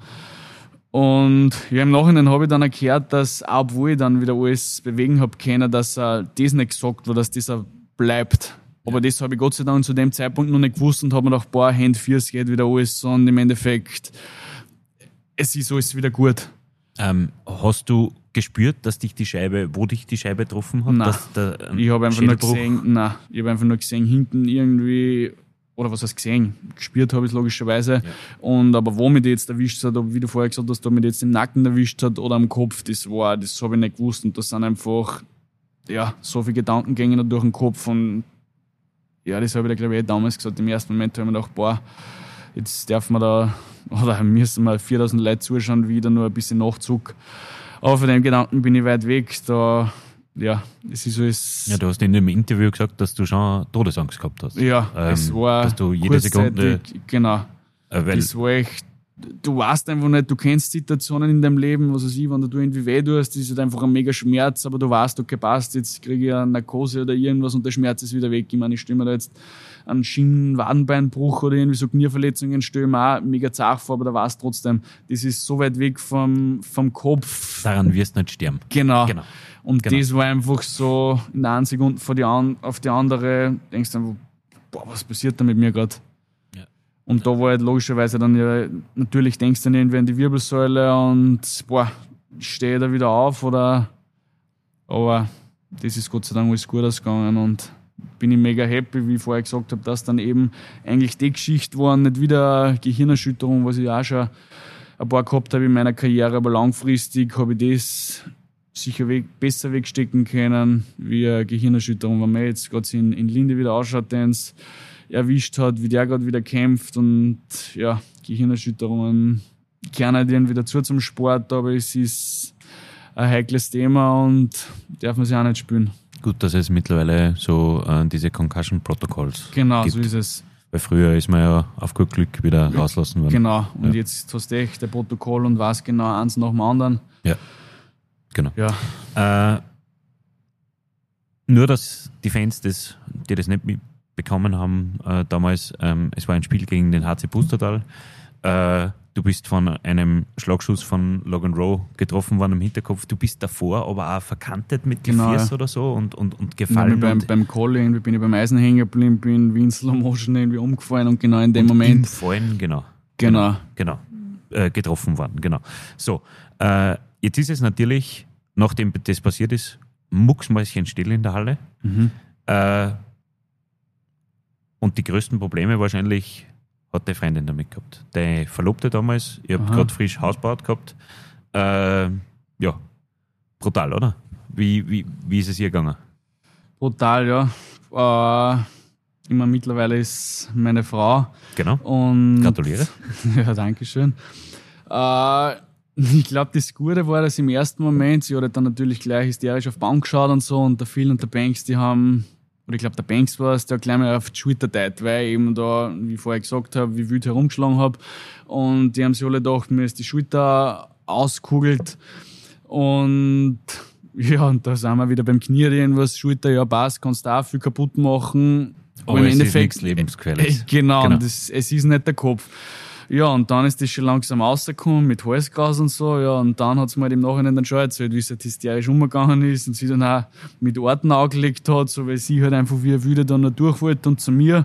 Und ja, im Nachhinein habe ich dann auch gehört, dass, obwohl ich dann wieder alles bewegen habe können, dass uh, das nicht gesagt war, dass das auch bleibt. Aber das habe ich Gott sei Dank zu dem Zeitpunkt noch nicht gewusst und habe mir gedacht, boah, Hand vier, es geht wieder alles. Und im Endeffekt, es ist alles wieder gut. Ähm, hast du gespürt, dass dich die Scheibe, wo dich die Scheibe getroffen hat? Nein. Dass der, ähm, Ich habe einfach nur Schädelbruch- gesehen, nein, ich habe einfach nur gesehen, hinten irgendwie, oder was heißt gesehen, gespürt habe ich es logischerweise. Und aber wo mich die jetzt erwischt hat, ob, wie du vorher gesagt hast, ob mich die jetzt im Nacken erwischt hat oder am Kopf, das war, das habe ich nicht gewusst. Und das sind einfach, ja, so viele Gedankengänge noch durch den Kopf. Und ja, das habe ich dir, glaube ich, eh damals gesagt. Im ersten Moment habe ich mir gedacht, boah, jetzt darf man da, oder müssen mal viertausend Leute zuschauen, wie ich da nur ein bisschen nachzug. Aber von dem Gedanken bin ich weit weg. Da, ja, es ist alles. Ja, du hast in dem Interview gesagt, dass du schon Todesangst gehabt hast. Ja, Ähm, es war dass du jede Sekunde, kurzzeitig, genau. äh, weil, Das war echt, du weißt einfach nicht, du kennst Situationen in deinem Leben, was weiß ich, wenn du irgendwie weh tust, das ist halt einfach ein mega Schmerz, aber du weißt, okay, passt, jetzt kriege ich eine Narkose oder irgendwas und der Schmerz ist wieder weg. Ich meine, ich stelle mir da jetzt einen Schienen-Wadenbeinbruch oder irgendwie so Knieverletzungen, stelle ich mir auch mega zart vor, aber da weißt trotzdem, das ist so weit weg vom, vom Kopf. daran wirst du nicht sterben. Genau. Genau. Und Genau. das war einfach so, in der einen Sekunde von die an, auf die andere, denkst du einfach, boah, was passiert da mit mir gerade? Ja. Und da war halt logischerweise dann ja, natürlich denkst du dann irgendwie an die Wirbelsäule und boah, stehe ich da wieder auf oder, aber das ist Gott sei Dank alles gut ausgegangen und bin ich mega happy, wie ich vorher gesagt habe, dass dann eben eigentlich die Geschichte war, nicht wieder eine Gehirnerschütterung, was ich auch schon ein paar gehabt habe in meiner Karriere, aber langfristig habe ich das sicher weg, besser wegstecken können, wie eine Gehirnerschütterung. Wenn man jetzt gerade in, in Linde wieder ausschaut, den es erwischt hat, wie der gerade wieder kämpft und ja, Gehirnerschütterungen gehören halt irgendwie dazu zum Sport, aber es ist ein heikles Thema und darf man sich auch nicht spielen. Gut, dass es mittlerweile so äh, diese Concussion Protocols Genau, gibt. so ist es. Weil früher ist man ja auf gut Glück wieder rauslassen worden. Genau. Und Ja. jetzt hast du echt ein Protokoll und weißt genau eins nach dem anderen. Ja, genau. Ja, Äh, nur, dass die Fans, das, die das nicht mitbekommen haben, äh, damals, ähm, es war ein Spiel gegen den H C Pustertal. Äh, du bist von einem Schlagschuss von Logan Rowe getroffen worden im Hinterkopf. Du bist davor aber auch verkantet mit Genau, Gefäß ja. oder so und, und, und bin gefallen. beim, und, beim Call irgendwie bin ich beim Eisen hängen geblieben, bin wie in Slow Motion irgendwie umgefallen und genau in dem und im Moment. Fallen, genau. Genau. Genau. Äh, getroffen worden, genau. So, äh, jetzt ist es natürlich, nachdem das passiert ist, mucksmäuschenstill in der Halle. Mhm. Äh, und die größten Probleme wahrscheinlich hat die Freundin damit gehabt. Die Verlobte damals, ihr habt Aha. gerade frisch Haus gebaut gehabt. Äh, ja, brutal, oder? Wie, wie, wie ist es ihr gegangen? Brutal, ja. Äh, ich meine, mittlerweile ist meine Frau Genau. und Gratuliere. ja, danke schön. Äh, Ich glaube, das Gute war, dass im ersten Moment, sie hat dann natürlich gleich hysterisch auf die Bank geschaut und so, und der Phil und der Banks, die haben, oder ich glaube, der Banks war es, der hat gleich mal auf die Schulter geteilt, weil ich eben da, wie ich vorher gesagt habe, wie wild herumgeschlagen habe. Und die haben sich alle gedacht, mir ist die Schulter auskugelt. Und ja, und da sind wir wieder beim Knie irgendwas, Schulter, ja passt, kannst du auch viel kaputt machen. Aber, aber im es Endeffekt, ist nichts Lebensgefährliches. Äh, genau, genau. Das, es ist nicht der Kopf. Ja, und dann ist das schon langsam rausgekommen mit Halsgas und so. Ja, und dann hat es mir halt im Nachhinein dann schon erzählt, wie es halt hysterisch umgegangen ist und sie dann auch mit Orten angelegt hat, so, weil sie halt einfach wie wieder dann noch durch wollte und zu mir.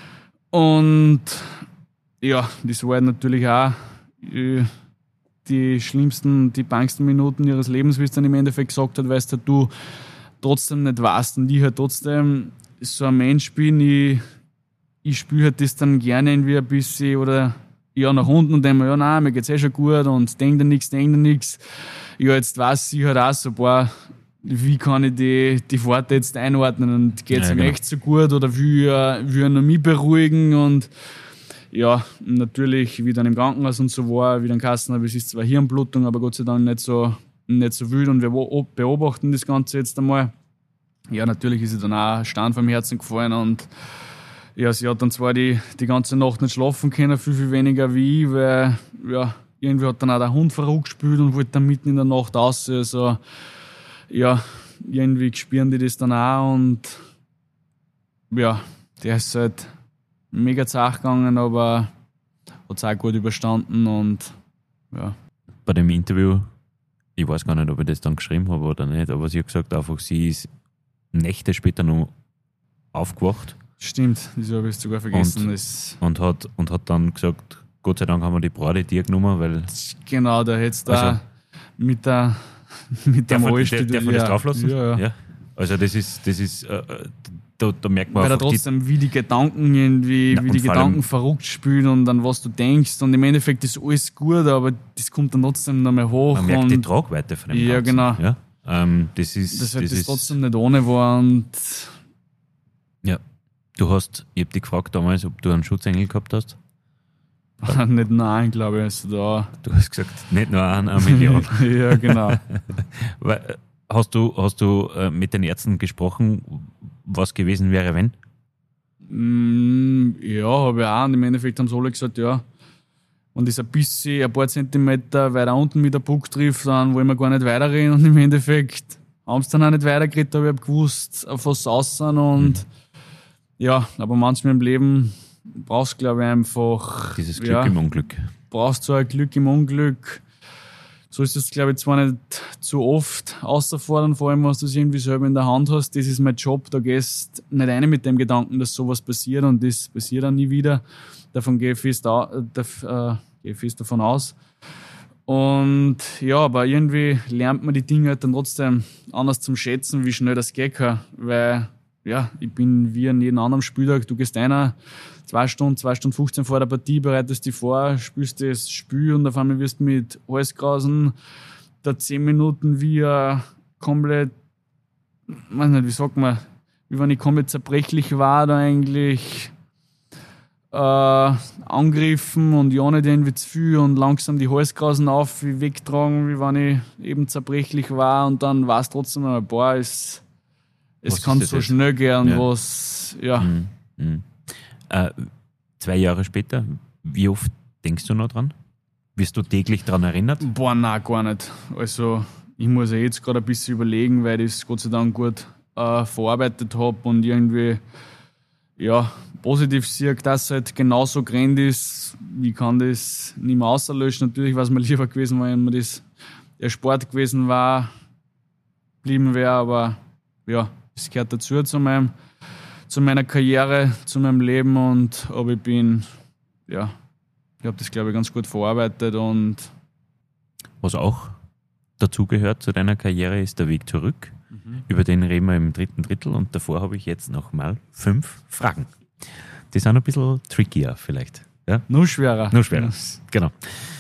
Und ja, das war halt natürlich auch äh, die schlimmsten, die bangsten Minuten ihres Lebens, wie es dann im Endeffekt gesagt hat, weil es halt du trotzdem nicht weißt und ich halt trotzdem so ein Mensch bin, ich, ich spüre halt das dann gerne irgendwie ein bisschen oder ja, nach unten und denke mir, ja, nein, mir geht's eh schon gut und denk da nichts, denk da nichts. Ja, jetzt weiß ich halt auch so, boah, wie kann ich die, die Worte jetzt einordnen und geht's ja, mir genau. echt so gut oder will er, will er noch mich beruhigen und ja, natürlich, wie dann im Krankenhaus und so war, wie dann Kasten habe, es ist zwar Hirnblutung, aber Gott sei Dank nicht so, nicht so wild und wir beobachten das Ganze jetzt einmal. Ja, natürlich ist sie dann auch ein Stein vom Herzen gefallen und ja, sie hat dann zwar die, die ganze Nacht nicht schlafen können, viel, viel weniger wie ich, weil ja, irgendwie hat dann auch der Hund verrückt gespielt und wollte dann mitten in der Nacht raus. Also ja, irgendwie spüren die das dann auch und ja, der ist halt mega zart gegangen, aber hat es auch gut überstanden und ja. Bei dem Interview, ich weiß gar nicht, ob ich das dann geschrieben habe oder nicht, aber sie hat gesagt einfach, sie ist Nächte später noch aufgewacht. Stimmt, das habe ich sogar vergessen. Und, das und, hat, und hat dann gesagt, Gott sei Dank haben wir die Brade dir genommen, weil... Genau, der hätte es da also, mit der mit dem Rollstuhl... Darf man das drauflassen? Ja, ja. Ja. Also das ist, das ist äh, da, da merkt man weil einfach... da trotzdem, wie die Gedanken irgendwie, ja, wie die Gedanken verrückt spielen und an was du denkst und im Endeffekt ist alles gut, aber das kommt dann trotzdem noch mal hoch. Man merkt und, die Tragweite von dem Ja, Ganzen. genau. Ja? Ähm, das ist... Das, halt das das ist trotzdem nicht ohne war und... Ja. Du hast, ich habe dich gefragt damals, ob du einen Schutzengel gehabt hast. nicht nur einen, glaube ich. Also da. Du hast gesagt, nicht nur einen, eine Million. Ja, genau. Weil, hast du, hast du äh, mit den Ärzten gesprochen, was gewesen wäre, wenn? Mm, ja, habe ich auch. Und im Endeffekt haben sie alle gesagt, ja. Und ist ein bisschen, ein paar Zentimeter weiter unten mit der Puck trifft, dann wollen wir gar nicht weiterreden. Und im Endeffekt haben sie dann auch nicht weitergeredet, aber ich habe gewusst, auf was sie aus sind. Und mhm. ja, aber manchmal im Leben brauchst du, glaube ich, einfach... Dieses Glück ja, im Unglück. Brauchst du ein Glück im Unglück. So ist es, glaube ich, zwar nicht zu oft außerfordern, vor allem, wenn du es irgendwie selber in der Hand hast. Das ist mein Job, da gehst du nicht rein mit dem Gedanken, dass sowas passiert und das passiert dann nie wieder. Davon gehe ich fest, au- äh, gehe ich fest davon aus. Und ja, aber irgendwie lernt man die Dinge halt dann trotzdem anders zum Schätzen, wie schnell das gehen kann. Weil, ja, ich bin wie an jedem anderen Spieltag. Du gehst einer, zwei Stunden, zwei Stunden fünfzehn vor der Partie, bereitest dich vor, spielst das Spiel und auf einmal wirst du mit Halsgrasen da zehn Minuten wie ein komplett, weiß nicht, wie sagt man, wie wenn ich komplett zerbrechlich war, da eigentlich äh, angegriffen und ja nicht irgendwie zu viel und langsam die Halsgrasen auf, wie wegtragen, wie wenn ich eben zerbrechlich war und dann war es trotzdem noch, boah, es, es Was kann ist so das schnell gehen, Ja. was, ja. Mhm. Mhm. Äh, zwei Jahre später, wie oft denkst du noch dran? Wirst du täglich daran erinnert? Boah, nein, gar nicht. Also, ich muss ja jetzt gerade ein bisschen überlegen, weil ich das Gott sei Dank gut äh, verarbeitet habe und irgendwie, ja, positiv sehe, dass es halt genauso gerannt ist. Ich kann das nicht mehr auslöschen. Natürlich wäre es mir lieber gewesen, wenn mir das der Sport gewesen war, blieben wäre, aber ja, es gehört dazu zu meinem, zu meiner Karriere, zu meinem Leben und aber ich bin, ja, ich habe das, glaube ich, ganz gut verarbeitet und Was auch dazugehört zu deiner Karriere, ist der Weg zurück. Mhm. Über den reden wir im dritten Drittel und davor habe ich jetzt noch mal fünf Fragen. Die sind ein bisschen trickier vielleicht. Ja? noch schwerer. Nur schwerer, genau.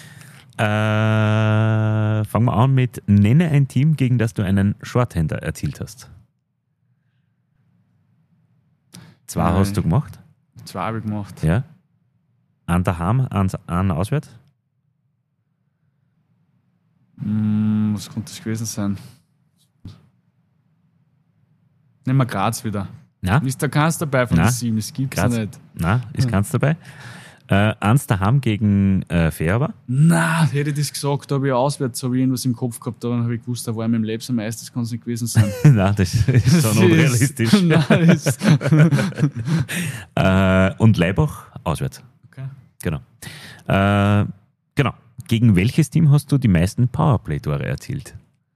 Äh, fangen wir an mit, nenne ein Team, gegen das du einen Shorthander erzielt hast. Zwei Nein. hast du gemacht, Zwei habe ich gemacht. ja. Einen daheim, einen, einen auswärts. Ähm, was könnte das gewesen sein? Nehmen wir Graz wieder. Nein, Ist da keins dabei von Nein. den sieben? Das gibt es Graz. nicht. nein, ist keins dabei. Äh, eins daheim gegen äh, Färber. Nein, hätte ich das gesagt, da habe ich auswärts hab ich irgendwas im Kopf gehabt, dann habe ich gewusst, da war ich mit dem Lebs am Meister, das kann es nicht gewesen sein. Nein, das ist so Das unrealistisch. ist- Nein, das äh, und Leibach auswärts. okay. Genau. Äh, genau. Gegen welches Team hast du die meisten Powerplay-Tore erzielt?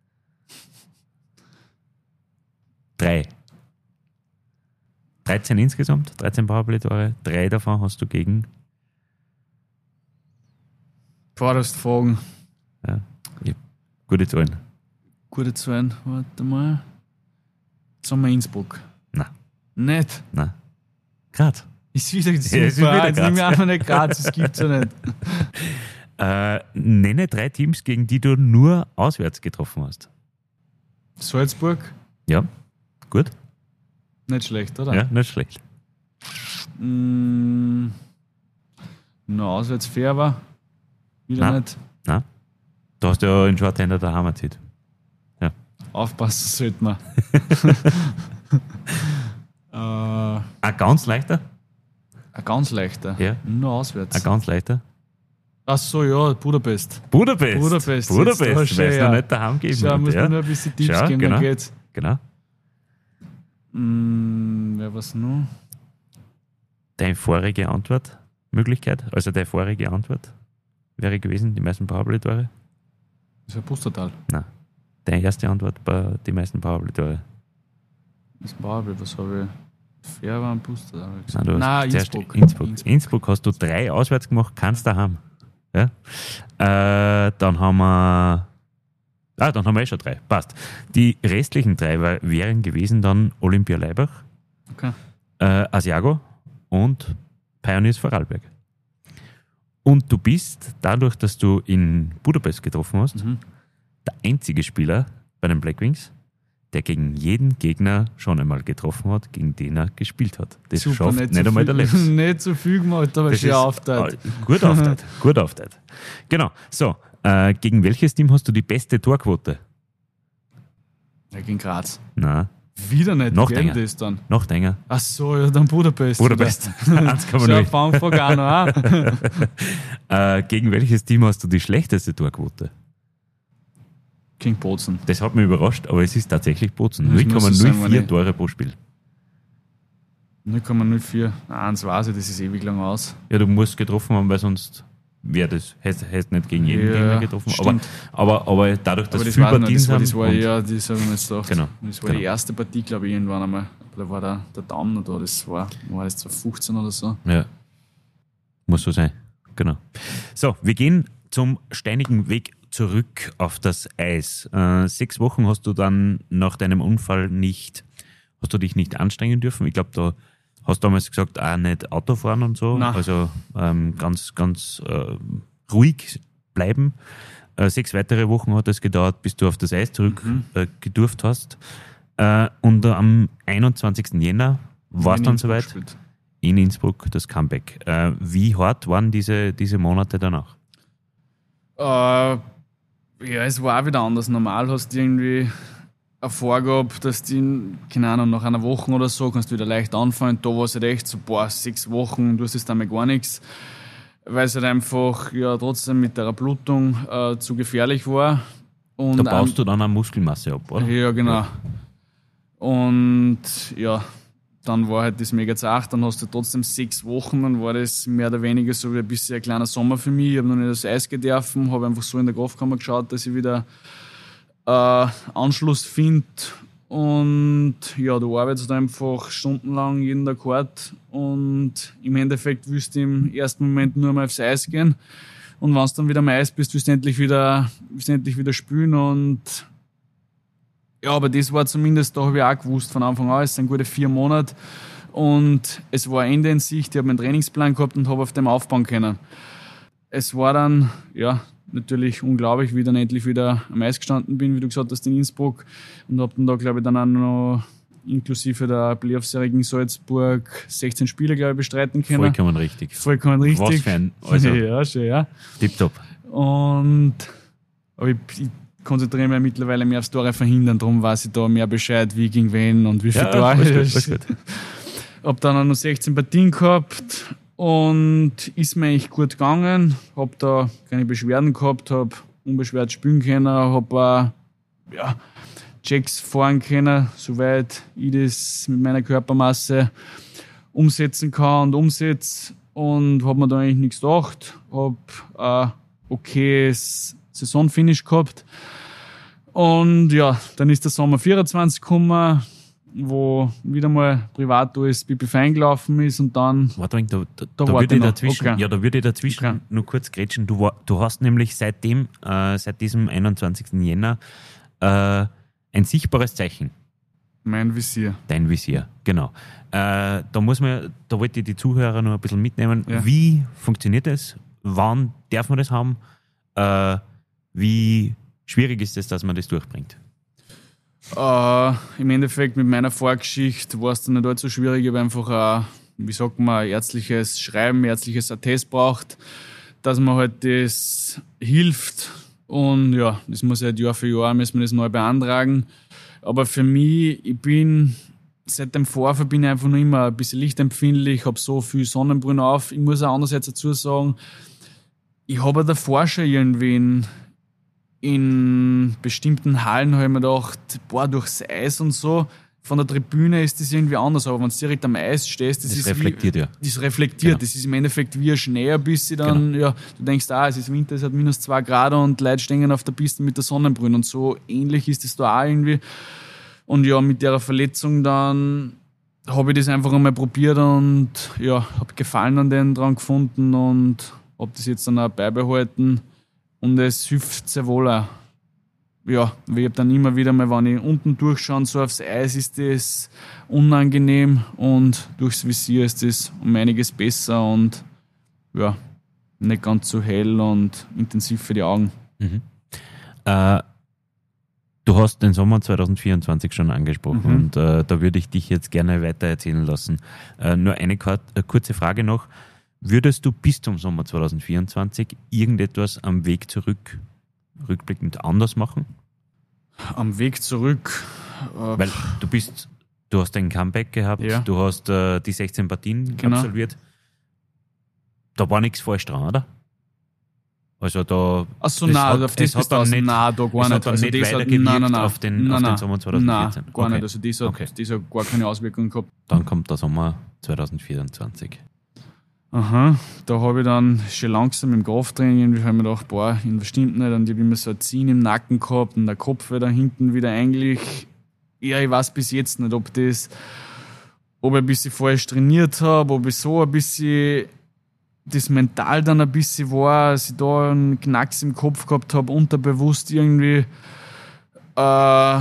Drei. dreizehn insgesamt, dreizehn Powerplay-Tore. Drei davon hast du gegen. Vorderst fragen. Ja, ich hab gute Zahlen. Gute Zahlen, warte mal. Jetzt haben wir Innsbruck. Nein. Nicht. Nein. Graz. Ist wieder super. Ja, ist wieder Jetzt Graz. nehme ich einfach nicht Graz, das gibt es ja nicht. Äh, nenne drei Teams, gegen die du nur auswärts getroffen hast. Salzburg, Ja, gut. nicht schlecht, oder? Ja, nicht schlecht. Mm, noch auswärts Färber. Wieder Nein. nicht. Nein. Du hast ja in Schwartender daheim erzählt. Aufpassen sollte man. äh, Ein ganz leichter? ein ganz leichter. Ja. Nur auswärts. Ein ganz leichter? Ach so, ja, Budapest. Budapest. Budapest, Budapest, jetzt, da weil schau es her. noch nicht daheim gegeben Schau, hat. muss Ja. man nur ein bisschen Tipps Schau, geben, genau. dann geht's. Genau. Mm, wer was noch? Deine vorige Antwortmöglichkeit, also deine vorige Antwort wäre gewesen, die meisten Powerplay-Tore? Das war Pustertal. Nein. Deine erste Antwort bei die meisten Powerplay-Tore? Das ist Bauerbild, was habe ich? Färber und Pustertal. hab ich gesagt. Nein, du hast Nein, zuerst Innsbruck. Innsbruck. Innsbruck. Innsbruck hast du drei auswärts gemacht, kannst daheim. Ja? Äh, dann haben wir. Ah, dann haben wir eh schon drei. Passt. Die restlichen drei wär- wären gewesen dann Olympia Leibach, Okay. äh, Asiago und Pioneers Vorarlberg. Und du bist, dadurch, dass du in Budapest getroffen hast, Mhm. der einzige Spieler bei den Black Wings, der gegen jeden Gegner schon einmal getroffen hat, gegen den er gespielt hat. Das Super, schafft nicht, so einmal viel, der Lebs. Nicht so viel gemacht, aber Das schön ist- aufteilt. Ah, Gut aufteilt, gut aufteilt. Genau. So, äh, gegen welches Team hast du die beste Torquote? Ja, gegen Graz. Na, Wieder nicht. Noch Wer länger. das dann? noch länger. Ach so, ja, dann Budapest. Budapest. eins Komma So null. ein Fangfrage auch noch. auch. äh, gegen welches Team hast du die schlechteste Torquote? Gegen Bozen. Das hat mich überrascht, aber es ist tatsächlich Bozen. Das null muss Komma so null sein, wenn vier ich- Tore pro Spiel. null Komma null vier. Eins weiß ich, das ist ewig lang aus. Ja, du musst getroffen haben, weil sonst wäre das, hättest hättest nicht gegen jeden Ja, Gegner getroffen. Aber, stimmt. aber, aber dadurch, dass Aber das viele war, noch, Partien das war, sind. das war und- ja, das habe ich mir jetzt gedacht. Genau, Das war genau. die erste Partie, glaube ich, irgendwann einmal. Da war der, der Damm noch da. Das war, war das zwanzig fünfzehn oder so. Ja. Muss so sein. Genau. So, wir gehen zum steinigen Weg zurück auf das Eis. Äh, sechs Wochen hast du dann nach deinem Unfall nicht, hast du dich nicht anstrengen dürfen. Ich glaube, da hast du damals gesagt, auch nicht Autofahren und so. Nein. Also ähm, ganz, ganz äh, ruhig bleiben. Äh, sechs weitere Wochen hat es gedauert, bis du auf das Eis zurück Mhm. äh, gedurft hast. Äh, und am einundzwanzigsten Jänner war es In dann Innsbruck soweit. gespielt. In Innsbruck das Comeback. Äh, wie hart waren diese, diese Monate danach? Äh, ja, es war auch wieder anders. Normal hast du irgendwie eine Vorgabe, dass du, keine Ahnung, nach einer Woche oder so kannst du wieder leicht anfangen. Da war es halt echt so, boah, sechs Wochen, du hast jetzt damit gar nichts. Weil es halt einfach ja trotzdem mit der Blutung äh, zu gefährlich war. Und Da baust am- du dann eine Muskelmasse ab, oder? Ja, genau. Und ja, dann war halt das mega zart. Dann hast du trotzdem sechs Wochen, dann war das mehr oder weniger so wie ein bisschen ein kleiner Sommer für mich. Ich habe noch nicht aufs Eis gedürfen, habe einfach so in der Kraftkammer geschaut, dass ich wieder äh, Anschluss finde. Und ja, du arbeitest einfach stundenlang jeden Tag hart und im Endeffekt willst du im ersten Moment nur mal aufs Eis gehen. Und wenn du dann wieder am Eis bist, willst du endlich wieder, willst du endlich wieder spielen. Und ja, aber das war zumindest, da habe ich auch gewusst von Anfang an, es sind gute vier Monate. Und es war Ende in Sicht, ich habe meinen Trainingsplan gehabt und habe auf dem aufbauen können. Es war dann, ja, natürlich unglaublich, wie ich dann endlich wieder am Eis gestanden bin, wie du gesagt hast, in Innsbruck. Und habe dann da, glaube ich, dann auch noch inklusive der Playoff-Serie gegen Salzburg sechzehn Spiele, glaube ich, bestreiten können. Vollkommen richtig. Vollkommen richtig. Was für ein, also ja, schon, ja. tipptopp. Und aber ich, ich konzentriere mich mittlerweile mehr aufs Tore verhindern, darum weiß ich da mehr Bescheid, wie gegen wen und wie viel Ja, Tore. alles gut, alles gut. Hab dann auch noch sechzehn Partien gehabt und ist mir eigentlich gut gegangen. Hab da keine Beschwerden gehabt, hab unbeschwert spielen können, hab auch ja, Checks fahren können, soweit ich das mit meiner Körpermasse umsetzen kann und umsetze. Und hab mir da eigentlich nichts gedacht. Hab ein okayes Saisonfinish gehabt. Und ja, dann ist der Sommer vierundzwanzig gekommen, wo wieder mal privat alles Pipi fein gelaufen ist und dann... Warte, da, da, Da da, warte würde ich noch. dazwischen, Okay. ja, da würde ich dazwischen Okay. nur kurz grätschen. Du, war, du hast nämlich seitdem, äh, seit diesem einundzwanzigsten Jänner, äh, ein sichtbares Zeichen. Mein Visier. Dein Visier, genau. Äh, da muss man, da wollte ich die Zuhörer noch ein bisschen mitnehmen. Ja. Wie funktioniert das? Wann darf man das haben? Äh, wie schwierig ist es, dass man das durchbringt? Äh, Im Endeffekt mit meiner Vorgeschichte war es dann nicht allzu schwierig. Ich habe einfach ein, wie sagt man, ein ärztliches Schreiben, ein ärztliches Attest braucht, dass man halt das hilft. Und ja, das muss halt Jahr für Jahr müssen wir das neu beantragen. Aber für mich, ich bin seit dem Vorfall bin ich einfach noch immer ein bisschen lichtempfindlich, habe so viel Sonnenbrille auf. Ich muss auch andererseits dazu sagen, ich habe auch davor schon irgendwie in, in bestimmten Hallen habe ich mir gedacht, boah, durchs Eis und so, von der Tribüne ist das irgendwie anders, aber wenn du direkt am Eis stehst, das, Das ist reflektiert, wie, ja. Das reflektiert, Genau. das ist im Endeffekt wie ein Schnee ein bisschen dann, ja, du denkst, ah, es ist Winter, es hat minus zwei Grad und Leute stehen auf der Piste mit der Sonnenbrille und so ähnlich ist es da auch irgendwie. Und ja, mit der Verletzung dann habe ich das einfach einmal probiert und ja, habe Gefallen an denen dran gefunden und habe das jetzt dann auch beibehalten und es hilft sehr wohl auch. Ja, ich habe dann immer wieder mal, wenn ich unten durchschaue, so aufs Eis ist das unangenehm und durchs Visier ist das um einiges besser und ja, nicht ganz so hell und intensiv für die Augen. Mhm. Äh, du hast den Sommer zwanzig vierundzwanzig schon angesprochen Mhm. und äh, da würde ich dich jetzt gerne weiter erzählen lassen. Äh, nur eine kort, äh, kurze Frage noch. Würdest du bis zum Sommer zwanzig vierundzwanzig irgendetwas am Weg zurück rückblickend anders machen? Am Weg zurück. Äh, Weil du bist, du hast ein Comeback gehabt, Ja. du hast äh, die sechzehn Partien Genau. absolviert. Da war nichts falsch dran, oder? Also da. Achso, es nein, hat- auf das es hat bist du dann aus. nicht- Nein, da gar es hat nicht. dann Also nicht das hat, weitergewirkt nein, nein, nein. auf den- nein, auf den nein. Sommer zwanzig vierzehn. Nein, gar Okay. nicht. Also das hat, Okay. das hat gar keine Auswirkungen gehabt. Dann kommt der Sommer zwanzig vierundzwanzig. Aha, da habe ich dann schon langsam im Krafttraining irgendwie hab ich mir gedacht, boah, in was stimmt nicht. Und ich habe immer so ein Ziehen im Nacken gehabt und der Kopf da hinten wieder eigentlich. Ja, ich weiß bis jetzt nicht, ob das, ob ich ein bisschen falsch trainiert habe, ob ich so ein bisschen das mental dann ein bisschen war, dass ich da einen Knacks im Kopf gehabt habe, unterbewusst irgendwie. Äh,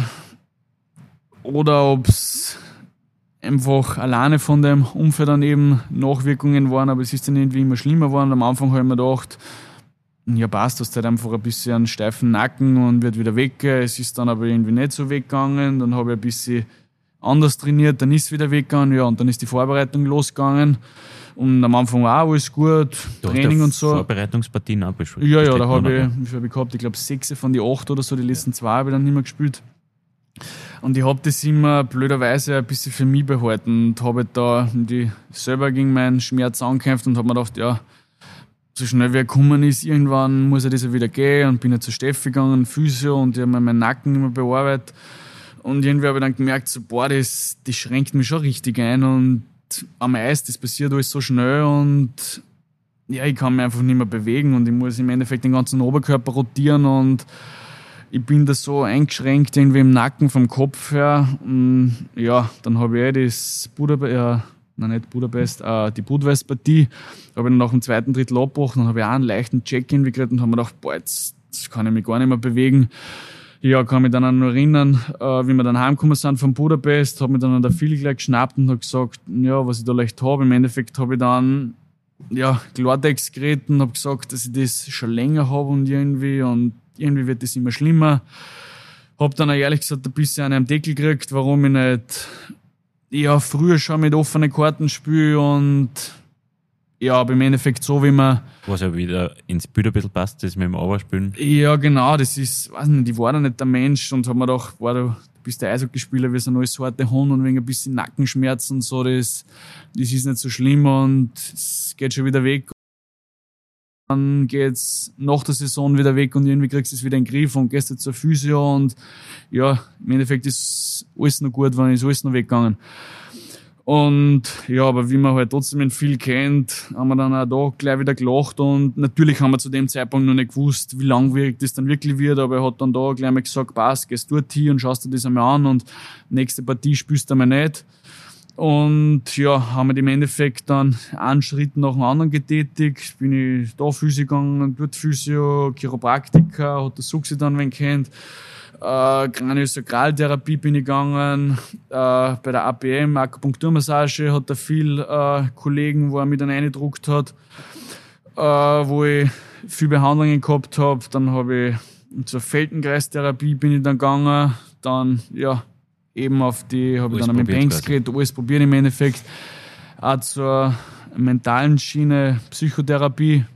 oder ob es einfach alleine von dem Umfeld dann eben Nachwirkungen waren, aber es ist dann irgendwie immer schlimmer geworden. Am Anfang habe ich mir gedacht, ja passt, du hast halt einfach ein bisschen einen steifen Nacken und wird wieder weggehen. Es ist dann aber irgendwie nicht so weggegangen. Dann habe ich ein bisschen anders trainiert, dann ist es wieder weggegangen, ja, und dann ist die Vorbereitung losgegangen. Und am Anfang war auch alles gut, Du Training hast und so. Vorbereitungspartien auch beschrieben. Ja, ja, da habe ich, wie viel habe ich gehabt? Ich glaube, sechs von die acht oder so, die letzten zwei habe ich dann nicht mehr gespielt. Und ich habe das immer blöderweise ein bisschen für mich behalten und habe da die selber gegen meinen Schmerz angekämpft und habe mir gedacht, ja, so schnell wie er gekommen ist, irgendwann muss er das ja wieder gehen und bin ja zu Steffi gegangen, Physio, und die haben mir meinen Nacken immer bearbeitet. Und irgendwie habe ich dann gemerkt, so, boah, das, das schränkt mich schon richtig ein und am Eis, das passiert alles so schnell und ja, ich kann mich einfach nicht mehr bewegen und ich muss im Endeffekt den ganzen Oberkörper rotieren und ich bin da so eingeschränkt irgendwie im Nacken vom Kopf her. Und ja, dann habe ich eh das Budapest, äh, nein, nicht Budapest, äh, die Budapest-Partie, habe ich dann nach dem zweiten Drittel abgebrochen, dann habe ich auch einen leichten Check-in gekriegt und habe mir gedacht, boah, jetzt, jetzt kann ich mich gar nicht mehr bewegen. Ja, kann mich dann auch noch erinnern, äh, wie wir dann heimgekommen sind von Budapest, habe mich dann an der Phil gleich geschnappt und habe gesagt, ja, was ich da leicht habe. Im Endeffekt habe ich dann ja, Klartext geredet und habe gesagt, dass ich das schon länger habe und irgendwie und irgendwie wird das immer schlimmer. Hab dann auch ehrlich gesagt ein bisschen einen am Deckel gekriegt, warum ich nicht ja, früher schon mit offenen Karten spiele und ja, aber im Endeffekt so, wie man. Was ja wieder ins Bild ein bisschen passt, das mit dem Auerspielen. Ja, genau, das ist, weiß nicht, ich war da nicht der Mensch und hab mir gedacht, boah, du bist der Eishockeyspieler, wir sind alles harte Hund und wegen ein bisschen Nackenschmerzen und so, das, das ist nicht so schlimm und es geht schon wieder weg. Dann geht's nach der Saison wieder weg und irgendwie kriegst du es wieder in den Griff und gehst jetzt zur Physio und ja, im Endeffekt ist alles noch gut, wenn ist alles noch weggegangen. Und ja, aber wie man halt trotzdem viel kennt, haben wir dann auch da gleich wieder gelacht und natürlich haben wir zu dem Zeitpunkt noch nicht gewusst, wie langwierig das dann wirklich wird, aber er hat dann da gleich mal gesagt, passt, gehst dort hin und schaust dir das einmal an und nächste Partie spielst du einmal nicht. Und ja, haben wir im Endeffekt dann einen Schritt nach dem anderen getätigt. Bin ich da Physio gegangen, dort Physio, Chiropraktiker, hat der Suxi dann wen kennt. Äh, Kraniosakraltherapie bin ich gegangen. Äh, bei der A P M, Akupunkturmassage, hat er viel äh, Kollegen, wo er mich dann reingedruckt hat, äh, wo ich viel Behandlungen gehabt habe. Dann habe ich zur Feldenkreistherapie bin ich dann gegangen. Dann, ja, eben auf die, habe ich dann mit dem Banks geredet, alles probiert im Endeffekt. Auch zur mentalen Schiene, Psychotherapie.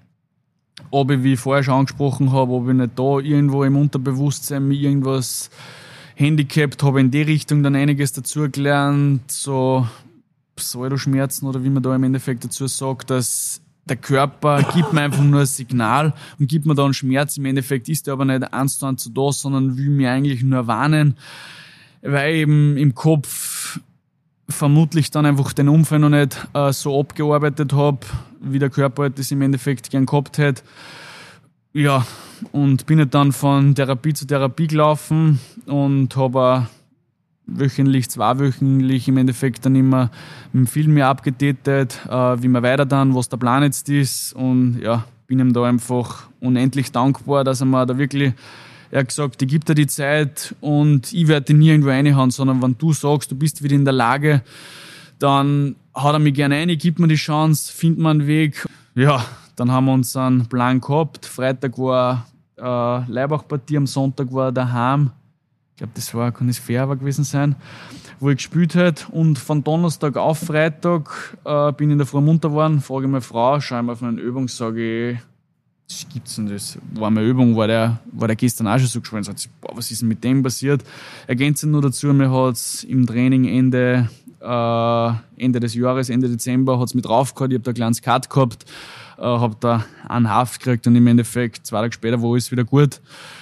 Ob ich, wie ich vorher schon angesprochen habe, ob ich nicht da irgendwo im Unterbewusstsein mir irgendwas handicapt habe, in die Richtung dann einiges dazu gelernt, so Pseudoschmerzen oder wie man da im Endeffekt dazu sagt, dass der Körper gibt mir einfach nur ein Signal und gibt mir da einen Schmerz. Im Endeffekt ist der aber nicht eins zu eins so da, sondern will mir eigentlich nur warnen, weil eben im Kopf vermutlich dann einfach den Unfall noch nicht äh, so abgearbeitet habe, wie der Körper halt das im Endeffekt gern gehabt hätte. Ja, und bin halt dann von Therapie zu Therapie gelaufen und habe auch wöchentlich, zweiwöchentlich im Endeffekt dann immer viel mehr abgetätet, äh, wie man weiter dann, was der Plan jetzt ist. Und ja, bin ihm da einfach unendlich dankbar, dass er mir da wirklich, er hat gesagt, ich gebe dir die Zeit und ich werde dich nie irgendwo reinhauen, sondern wenn du sagst, du bist wieder in der Lage, dann haut er mich gerne rein, gibt mir die Chance, findet mir einen Weg. Ja, dann haben wir uns einen Plan gehabt. Freitag war äh, Leibach-Partie, am Sonntag war daheim. Ich glaube, das war, kann es Färber gewesen sein, wo ich gespielt habe. Und von Donnerstag auf Freitag äh, bin ich in der Früh munter geworden, frage meine Frau, schaue ich auf eine Übung, sage ich, was gibt's denn das? War meine Übung, war der, war der gestern auch schon so gespannt. Sagt sie, boah, was ist denn mit dem passiert? Ergänzend nur dazu, mir hat's im Training Ende, äh, Ende des Jahres, Ende Dezember, hat's mit drauf gehabt. Ich habe da ein kleines Cut gehabt, äh, habe da einen Haft gekriegt und im Endeffekt zwei Tage später war alles wieder gut.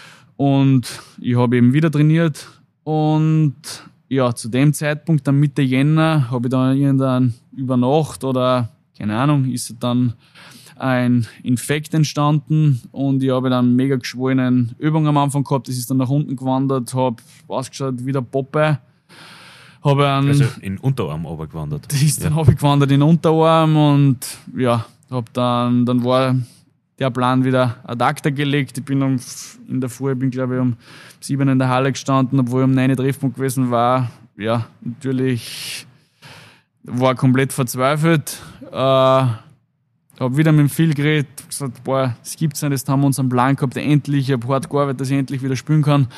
Und ich habe eben wieder trainiert und ja, zu dem Zeitpunkt, dann Mitte Jänner, habe ich dann irgendwann über Nacht oder keine Ahnung, ist dann ein Infekt entstanden und ich habe dann mega geschwollene Übung am Anfang gehabt, das ist dann nach unten gewandert, habe ausgeschaut wie der Popeye. Habe einen, also in den Unterarm runtergewandert. Das ist dann ja. habe ich gewandert in den Unterarm und ja, hab dann, dann war der Plan wieder ad acta gelegt. Ich bin um, in der Früh, ich bin glaube ich um sieben in der Halle gestanden, obwohl ich um neun Treffpunkt gewesen war. Ja, natürlich war komplett verzweifelt. Äh, habe wieder mit dem Phil geredet, gesagt, boah, es gibt's nicht, jetzt haben wir unseren Plan gehabt, endlich, ich habe hart gearbeitet, dass ich endlich wieder spielen kann.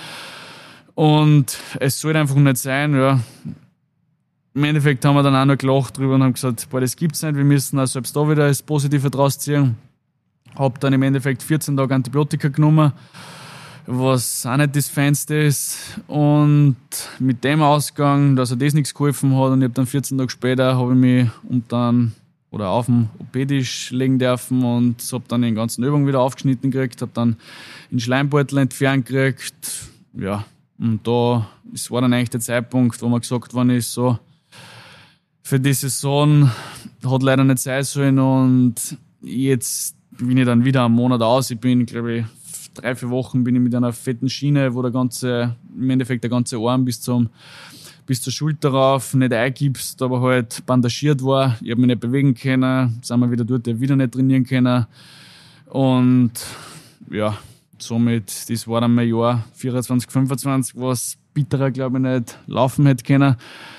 Und es sollte einfach nicht sein, ja. Im Endeffekt haben wir dann auch noch gelacht drüber und haben gesagt, boah, das gibt's nicht, wir müssen auch selbst da wieder das Positive draus ziehen. Hab dann im Endeffekt vierzehn Tage Antibiotika genommen, was auch nicht das Feinste ist. Und mit dem Ausgang, dass er das nichts geholfen hat, und ich habe dann vierzehn Tage später habe ich mich und dann oder auf dem O P-Tisch legen dürfen und habe dann den ganzen Übungen wieder aufgeschnitten gekriegt, habe dann den Schleimbeutel entfernt gekriegt. Ja, und da, das war dann eigentlich der Zeitpunkt, wo man gesagt worden ist, so, für die Saison hat leider nicht sein sollen und jetzt bin ich dann wieder einen Monat aus. Ich bin, glaube ich, drei, vier Wochen bin ich mit einer fetten Schiene, wo der ganze, im Endeffekt der ganze Arm bis zum bis zur Schulter rauf, nicht eingibst, aber halt bandagiert war. Ich habe mich nicht bewegen können, sind wir wieder dort, ich wieder nicht trainieren können. Und ja, somit, das war dann mein Jahr vierundzwanzig, fünfundzwanzig, was bitterer, glaube ich, nicht laufen hätte können.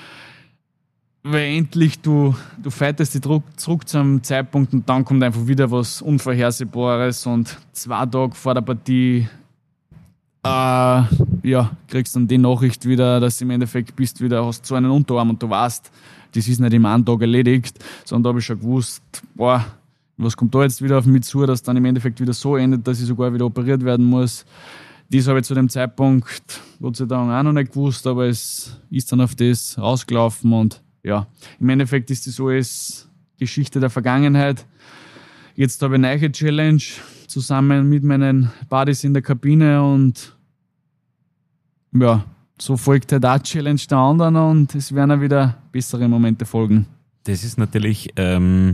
Weil endlich du, du fightest dich zurück zu einem Zeitpunkt und dann kommt einfach wieder was Unvorhersehbares und zwei Tage vor der Partie äh, ja, kriegst dann die Nachricht wieder, dass du im Endeffekt bist wieder, hast so einen Unterarm und du weißt, das ist nicht im einen Tag erledigt, sondern da habe ich schon gewusst, boah, was kommt da jetzt wieder auf mich zu, dass dann im Endeffekt wieder so endet, dass ich sogar wieder operiert werden muss. Das habe ich zu dem Zeitpunkt Gott sei Dank auch noch nicht gewusst, aber es ist dann auf das rausgelaufen und ja, im Endeffekt ist das alles Geschichte der Vergangenheit. Jetzt habe ich eine neue Challenge zusammen mit meinen Buddies in der Kabine und ja, so folgt halt auch Challenge der anderen und es werden auch wieder bessere Momente folgen. Das ist natürlich, ähm,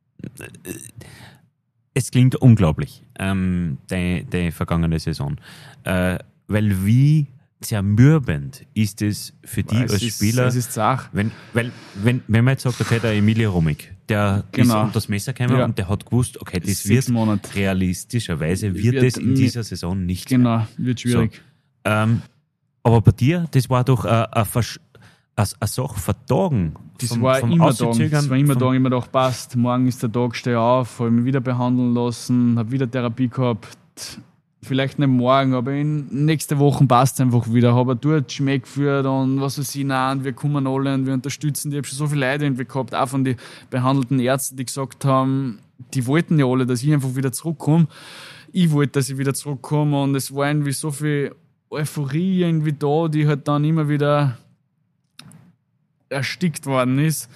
es klingt unglaublich, ähm, deine, deine vergangene Saison. Äh, weil wie zermürbend ist es für dich als ist, Spieler, es ist zart. wenn, weil, wenn, wenn man jetzt sagt, okay, der Emilio Romig, der Genau. ist unter das Messer gekommen Ja. und der hat gewusst, okay, Das ist das wird sechs Monate. realistischerweise, wird, Wird das in mi- dieser Saison nicht sein. Genau, wird schwierig. Ähm, aber bei dir, das war doch eine, eine, Versch- eine, eine Sache vertagen. Das vom, war vom immer da. Auszögern, Das war immer vom- da. Immer gedacht, passt, morgen ist der Tag, stehe auf, habe mich wieder behandeln lassen, habe wieder Therapie gehabt. Vielleicht nicht morgen, aber in nächste Woche passt es einfach wieder. Habe dort Schmäck geführt und was weiß ich, nein, wir kommen alle und wir unterstützen die. Ich habe schon so viele Leute irgendwie gehabt, auch von den behandelten Ärzten, die gesagt haben, die wollten ja alle, dass ich einfach wieder zurückkomme. Ich wollte, dass ich wieder zurückkomme und es war irgendwie so viel Euphorie irgendwie da, die halt dann immer wieder erstickt worden ist.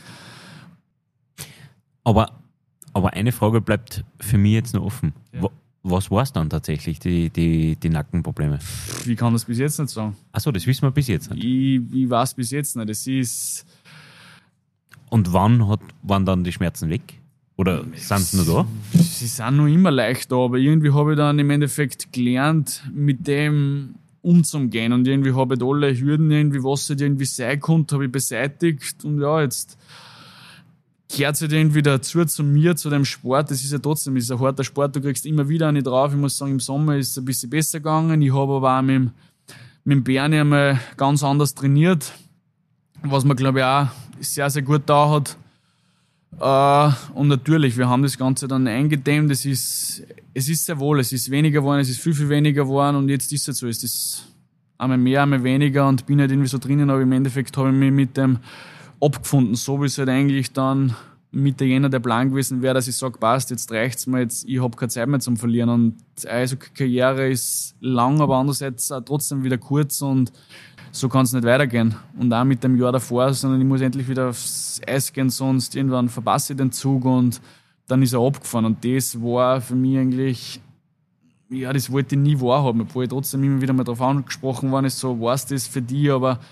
Aber, aber eine Frage bleibt für mich jetzt noch offen. Ja. Wa- Was war es dann tatsächlich, die, die, die Nackenprobleme? Ich kann das bis jetzt nicht sagen. Achso, das wissen wir bis jetzt nicht. Ich, ich weiß bis jetzt nicht. Es ist. Und wann hat, waren dann die Schmerzen weg? Oder sind sie noch Sie sind noch immer leicht da, aber irgendwie habe ich dann im Endeffekt gelernt, mit dem umzugehen. Und irgendwie habe ich alle Hürden, irgendwie, was halt irgendwie sein konnte, habe ich beseitigt. Und ja, jetzt gehört es halt irgendwie dazu, zu mir, zu dem Sport. Das ist ja trotzdem ist ein harter Sport, du kriegst immer wieder eine drauf. Ich muss sagen, im Sommer ist es ein bisschen besser gegangen. Ich habe aber auch mit, dem- mit dem Berni einmal ganz anders trainiert, was mir, glaube ich, auch sehr, sehr gut da hat. Äh, und natürlich, wir haben das Ganze dann eingedämmt. Es ist, es ist sehr wohl, es ist weniger geworden, es ist viel, viel weniger geworden und jetzt ist es so. Es ist einmal mehr, einmal weniger und bin halt irgendwie so drinnen, aber im Endeffekt habe ich mich mit dem abgefunden, so wie es halt eigentlich dann Mitte Jänner der Plan gewesen wäre, dass ich sage, passt, jetzt reicht's mir, jetzt, ich habe keine Zeit mehr zum Verlieren und also Karriere ist lang, aber andererseits auch trotzdem wieder kurz und so kann es nicht weitergehen. Und auch mit dem Jahr davor, sondern ich muss endlich wieder aufs Eis gehen, sonst irgendwann verpasse ich den Zug und dann ist er abgefahren. Und das war für mich eigentlich, ja, das wollte ich nie wahrhaben, obwohl ich trotzdem immer wieder mal darauf angesprochen worden ist, so, war's das für dich, aber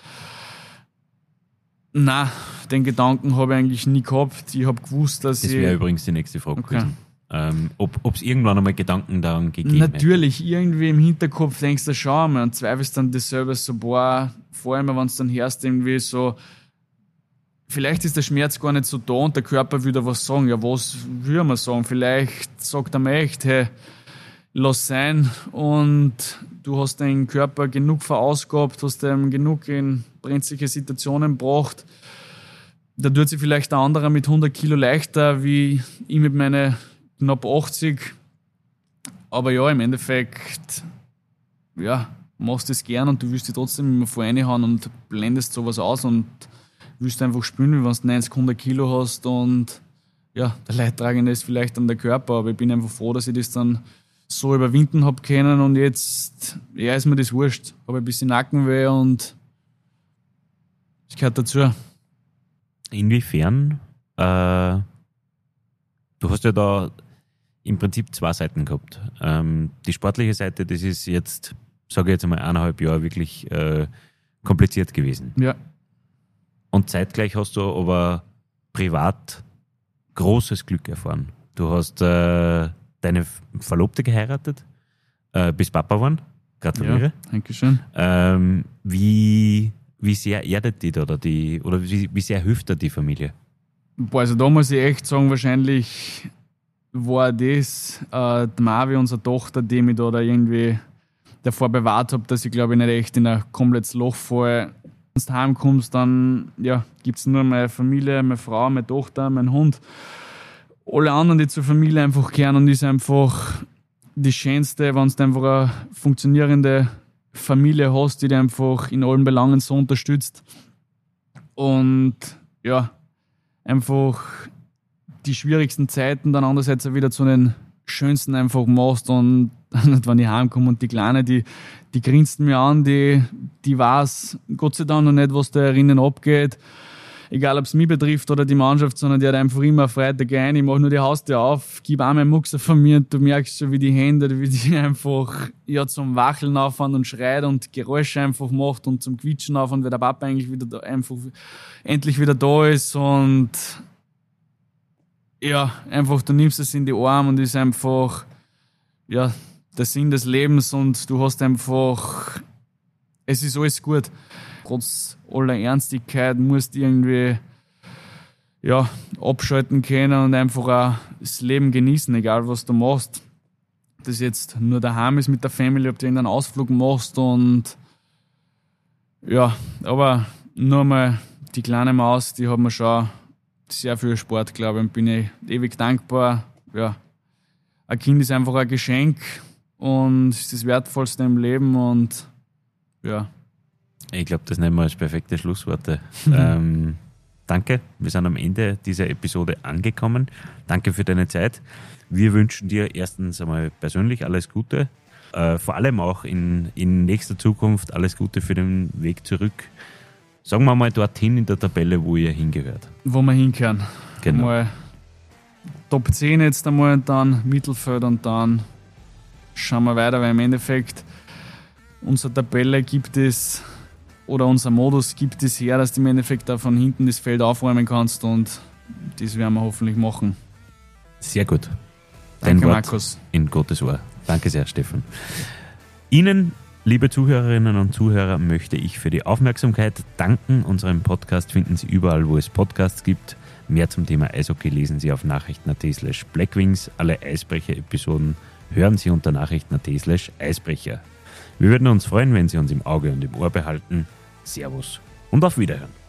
nein, den Gedanken habe ich eigentlich nie gehabt. Ich habe gewusst, dass Das ich... wäre übrigens die nächste Frage Okay. gewesen. Ähm, ob es irgendwann einmal Gedanken daran gegeben hätte. Natürlich, irgendwie im Hinterkopf denkst du, schau mal, und zweifelst dann dasselbe so, boah, vor allem, wenn es dann hörst, irgendwie so, vielleicht ist der Schmerz gar nicht so da und der Körper will da was sagen. Ja, was will man sagen? Vielleicht sagt er mir echt, hey, lass sein und du hast deinen Körper genug verausgabt, hast ihm genug in brenzliche Situationen gebracht. Da tut sich vielleicht der andere mit hundert Kilo leichter, wie ich mit meinen knapp achtzig. Aber ja, im Endeffekt, ja, machst du es gern und du willst dich trotzdem immer vor reinhauen und blendest sowas aus und willst einfach spielen, wie wenn du neunzig, hundert Kilo hast und ja, der Leidtragende ist vielleicht dann der Körper, aber ich bin einfach froh, dass ich das dann so überwinden habe können und jetzt, ja, ist mir das wurscht. Habe ein bisschen Nackenweh und das gehört dazu. Inwiefern? Äh, du hast ja da im Prinzip zwei Seiten gehabt. Ähm, die sportliche Seite, das ist jetzt, sage ich jetzt einmal, eineinhalb Jahre wirklich äh, kompliziert gewesen. Ja. Und zeitgleich hast du aber privat großes Glück erfahren. Du hast äh, deine Verlobte geheiratet, äh, bist Papa geworden, gratuliere. Ja, danke schön. Ähm, wie, wie sehr erdet die da, oder, die, oder wie, wie sehr hilft da die Familie? Boah, also da muss ich echt sagen, wahrscheinlich war das äh, die Mavi, unsere Tochter, die mich da, da irgendwie davor bewahrt hat, dass ich, glaube ich, nicht echt in ein komplettes Loch falle. Wenn du heimkommst, dann ja, gibt es nur meine Familie, meine Frau, meine Tochter, mein Hund. Alle anderen, die zur Familie einfach gehören und ist einfach das Schönste, wenn du einfach eine funktionierende Familie hast, die dich einfach in allen Belangen so unterstützt. Und ja, einfach die schwierigsten Zeiten dann andererseits auch wieder zu den schönsten einfach machst. Und wenn ich heimkomme und die Kleine, die, die grinst mir an, die, die weiß Gott sei Dank noch nicht, was da drinnen abgeht. Egal, ob es mich betrifft oder die Mannschaft, sondern die hat einfach immer Freitag ein, ich mache nur die Haustür auf, gebe auch meinen Muxer von mir und du merkst schon, wie die Hände, wie die einfach ja, zum Wacheln aufhören und schreit und Geräusche einfach macht und zum Quietschen aufhören, weil der Papa eigentlich wieder da, einfach endlich wieder da ist und ja, einfach du nimmst es in die Arme und ist einfach ja, der Sinn des Lebens und du hast einfach, es ist alles gut. Trotz aller Ernstigkeit musst du irgendwie ja, abschalten können und einfach auch das Leben genießen, egal was du machst. Das jetzt nur daheim ist mit der Family, ob du irgendeinen Ausflug machst und ja, aber nur mal die kleine Maus, die hat mir schon sehr viel Sport, glaube ich, und bin ich ewig dankbar. Ja, ein Kind ist einfach ein Geschenk und ist das Wertvollste im Leben und ja. Ich glaube, das nehmen wir als perfekte Schlussworte. Mhm. Ähm, danke, wir sind am Ende dieser Episode angekommen. Danke für deine Zeit. Wir wünschen dir erstens einmal persönlich alles Gute, äh, vor allem auch in, in nächster Zukunft alles Gute für den Weg zurück. Sagen wir mal dorthin in der Tabelle, wo ihr hingehört. Wo wir hinkehren. Genau. Mal Top zehn jetzt einmal und dann Mittelfeld und dann schauen wir weiter, weil im Endeffekt unsere Tabelle gibt es oder unser Modus gibt es her, dass du im Endeffekt da von hinten das Feld aufräumen kannst und das werden wir hoffentlich machen. Sehr gut. Danke, Dein Wort Markus. In Gottes Ohr. Danke sehr, Stefan. Ihnen, liebe Zuhörerinnen und Zuhörer, möchte ich für die Aufmerksamkeit danken. Unseren Podcast finden Sie überall, wo es Podcasts gibt. Mehr zum Thema Eishockey lesen Sie auf nachrichten.at slash blackwings. Alle Eisbrecher-Episoden hören Sie unter nachrichten.at slash Eisbrecher. Wir würden uns freuen, wenn Sie uns im Auge und im Ohr behalten. Servus und auf Wiederhören.